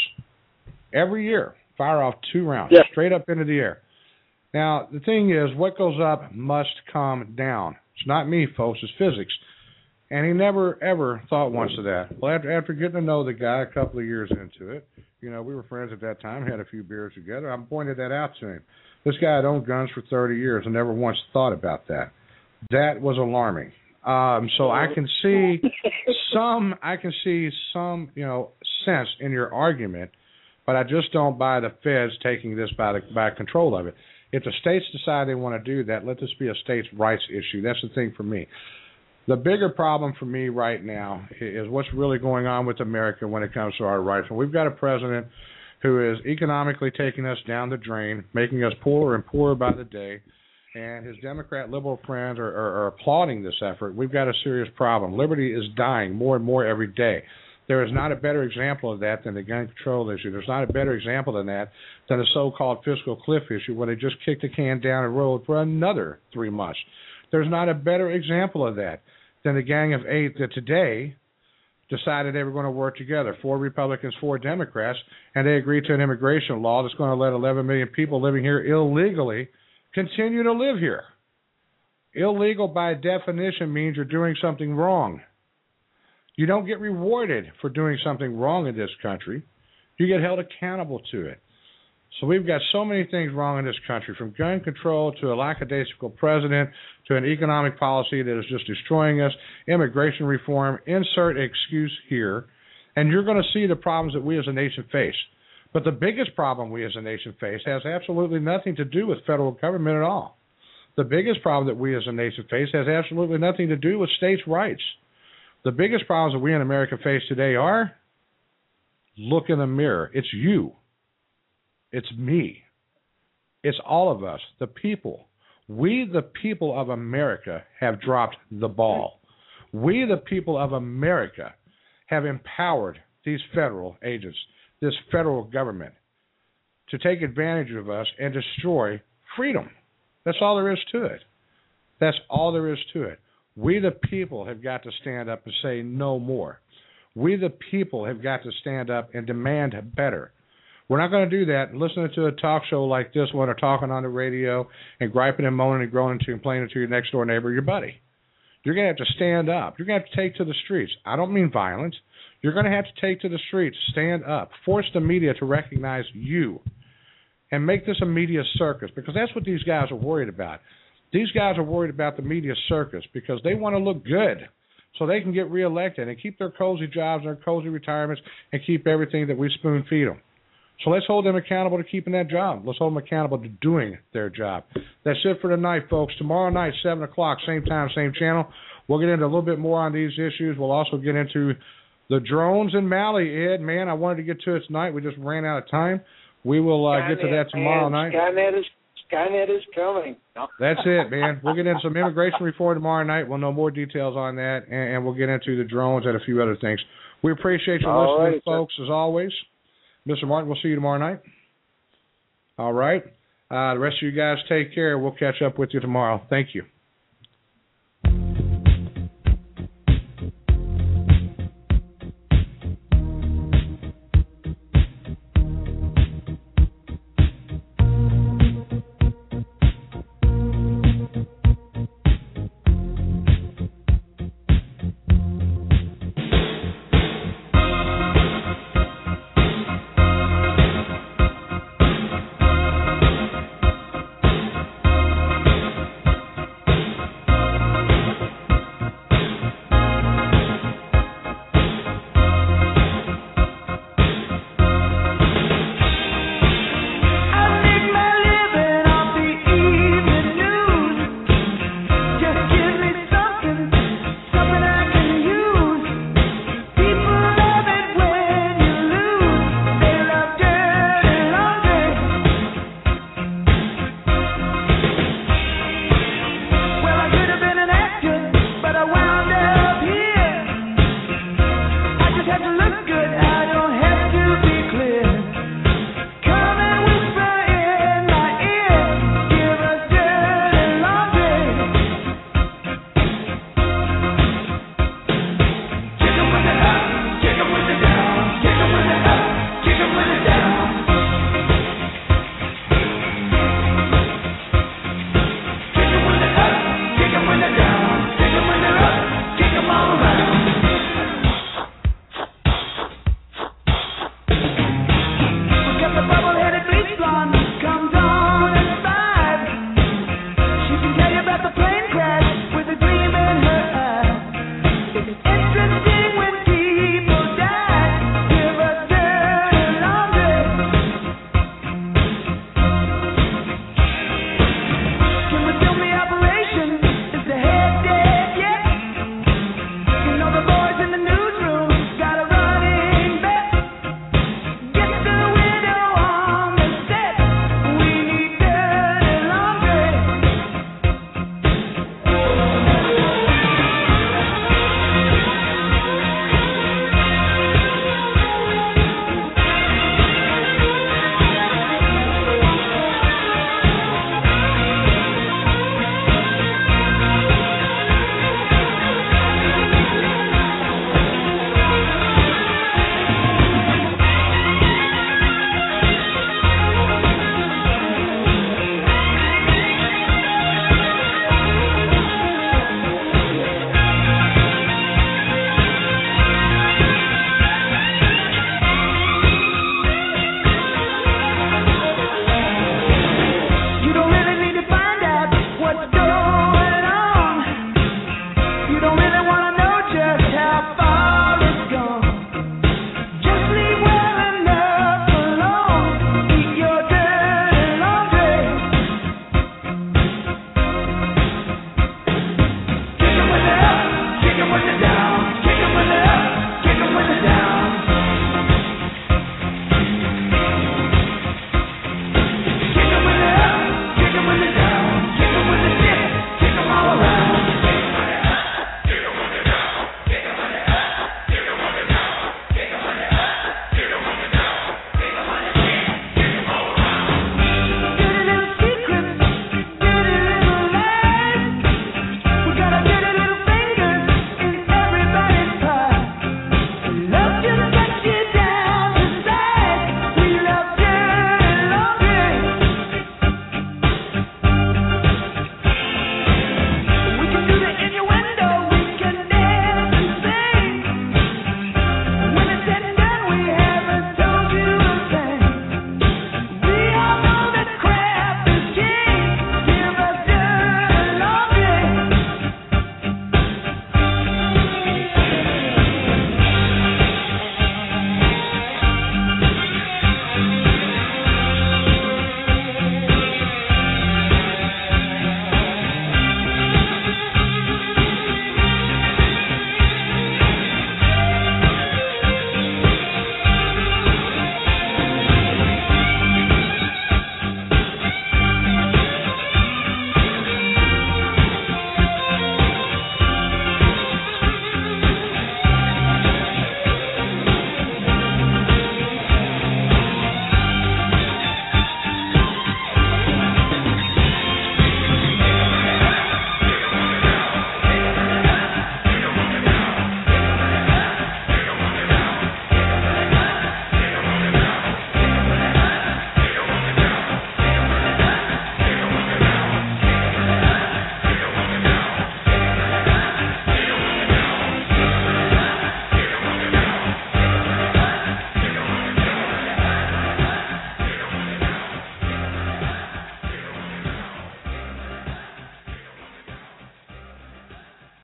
Speaker 2: Every year, fire off two rounds, yeah. straight up into the air. Now, the thing is, what goes up must come down. It's not me, folks, it's physics. And he never, ever thought once of that. Well, after, after getting to know the guy a couple of years into it, you know, we were friends at that time, had a few beers together, I pointed that out to him. This guy had owned guns for thirty years and never once thought about that. That was alarming. Um, so I can see some, I can see some, you know, sense in your argument, but I just don't buy the feds taking this by the, by control of it. If the states decide they want to do that, let this be a states' rights issue. That's the thing for me. The bigger problem for me right now is what's really going on with America when it comes to our rights. And we've got a president who is economically taking us down the drain, making us poorer and poorer by the day, and his Democrat liberal friends are, are, are applauding this effort. We've got a serious problem. Liberty is dying more and more every day. There is not a better example of that than the gun control issue. There's not a better example than that than the so-called fiscal cliff issue, where they just kicked the can down the road for another three months. There's not a better example of that than the Gang of Eight that today decided they were going to work together, four Republicans, four Democrats, and they agreed to an immigration law that's going to let eleven million people living here illegally continue to live here. Illegal, by definition, means you're doing something wrong. You don't get rewarded for doing something wrong in this country. You get held accountable to it. So we've got so many things wrong in this country, from gun control to a lackadaisical president to an economic policy that is just destroying us, immigration reform, insert excuse here, and you're going to see the problems that we as a nation face. But the biggest problem we as a nation face has absolutely nothing to do with federal government at all. The biggest problem that we as a nation face has absolutely nothing to do with states' rights. The biggest problems that we in America face today are, look in the mirror. It's you. It's me. It's all of us, the people. We, the people of America, have dropped the ball. We, the people of America, have empowered these federal agents, this federal government, to take advantage of us and destroy freedom. That's all there is to it. That's all there is to it. We, the people, have got to stand up and say no more. We, the people, have got to stand up and demand better. We're not going to do that listening to a talk show like this one, or talking on the radio and griping and moaning and groaning to and complaining to your next door neighbor, your buddy. You're going to have to stand up. You're going to have to take to the streets. I don't mean violence. You're going to have to take to the streets, stand up, force the media to recognize you, and make this a media circus, because that's what these guys are worried about. These guys are worried about the media circus because they want to look good so they can get reelected and keep their cozy jobs and their cozy retirements and keep everything that we spoon feed them. So let's hold them accountable to keeping that job. Let's hold them accountable to doing their job. That's it for tonight, folks. Tomorrow night, seven o'clock, same time, same channel. We'll get into a little bit more on these issues. We'll also get into the drones in Mali, Ed. Man, I wanted to get to it tonight. We just ran out of time. We will uh, get to that tomorrow night.
Speaker 11: Skynet is, Skynet is coming. No.
Speaker 2: That's it, man. We'll get into some immigration reform tomorrow night. We'll know more details on that, and, and we'll get into the drones and a few other things. We appreciate you
Speaker 11: All
Speaker 2: listening,
Speaker 11: right,
Speaker 2: folks, as always. Mister Martin, we'll see you tomorrow night. All right. Uh, the rest of you guys take care. We'll catch up with you tomorrow. Thank you.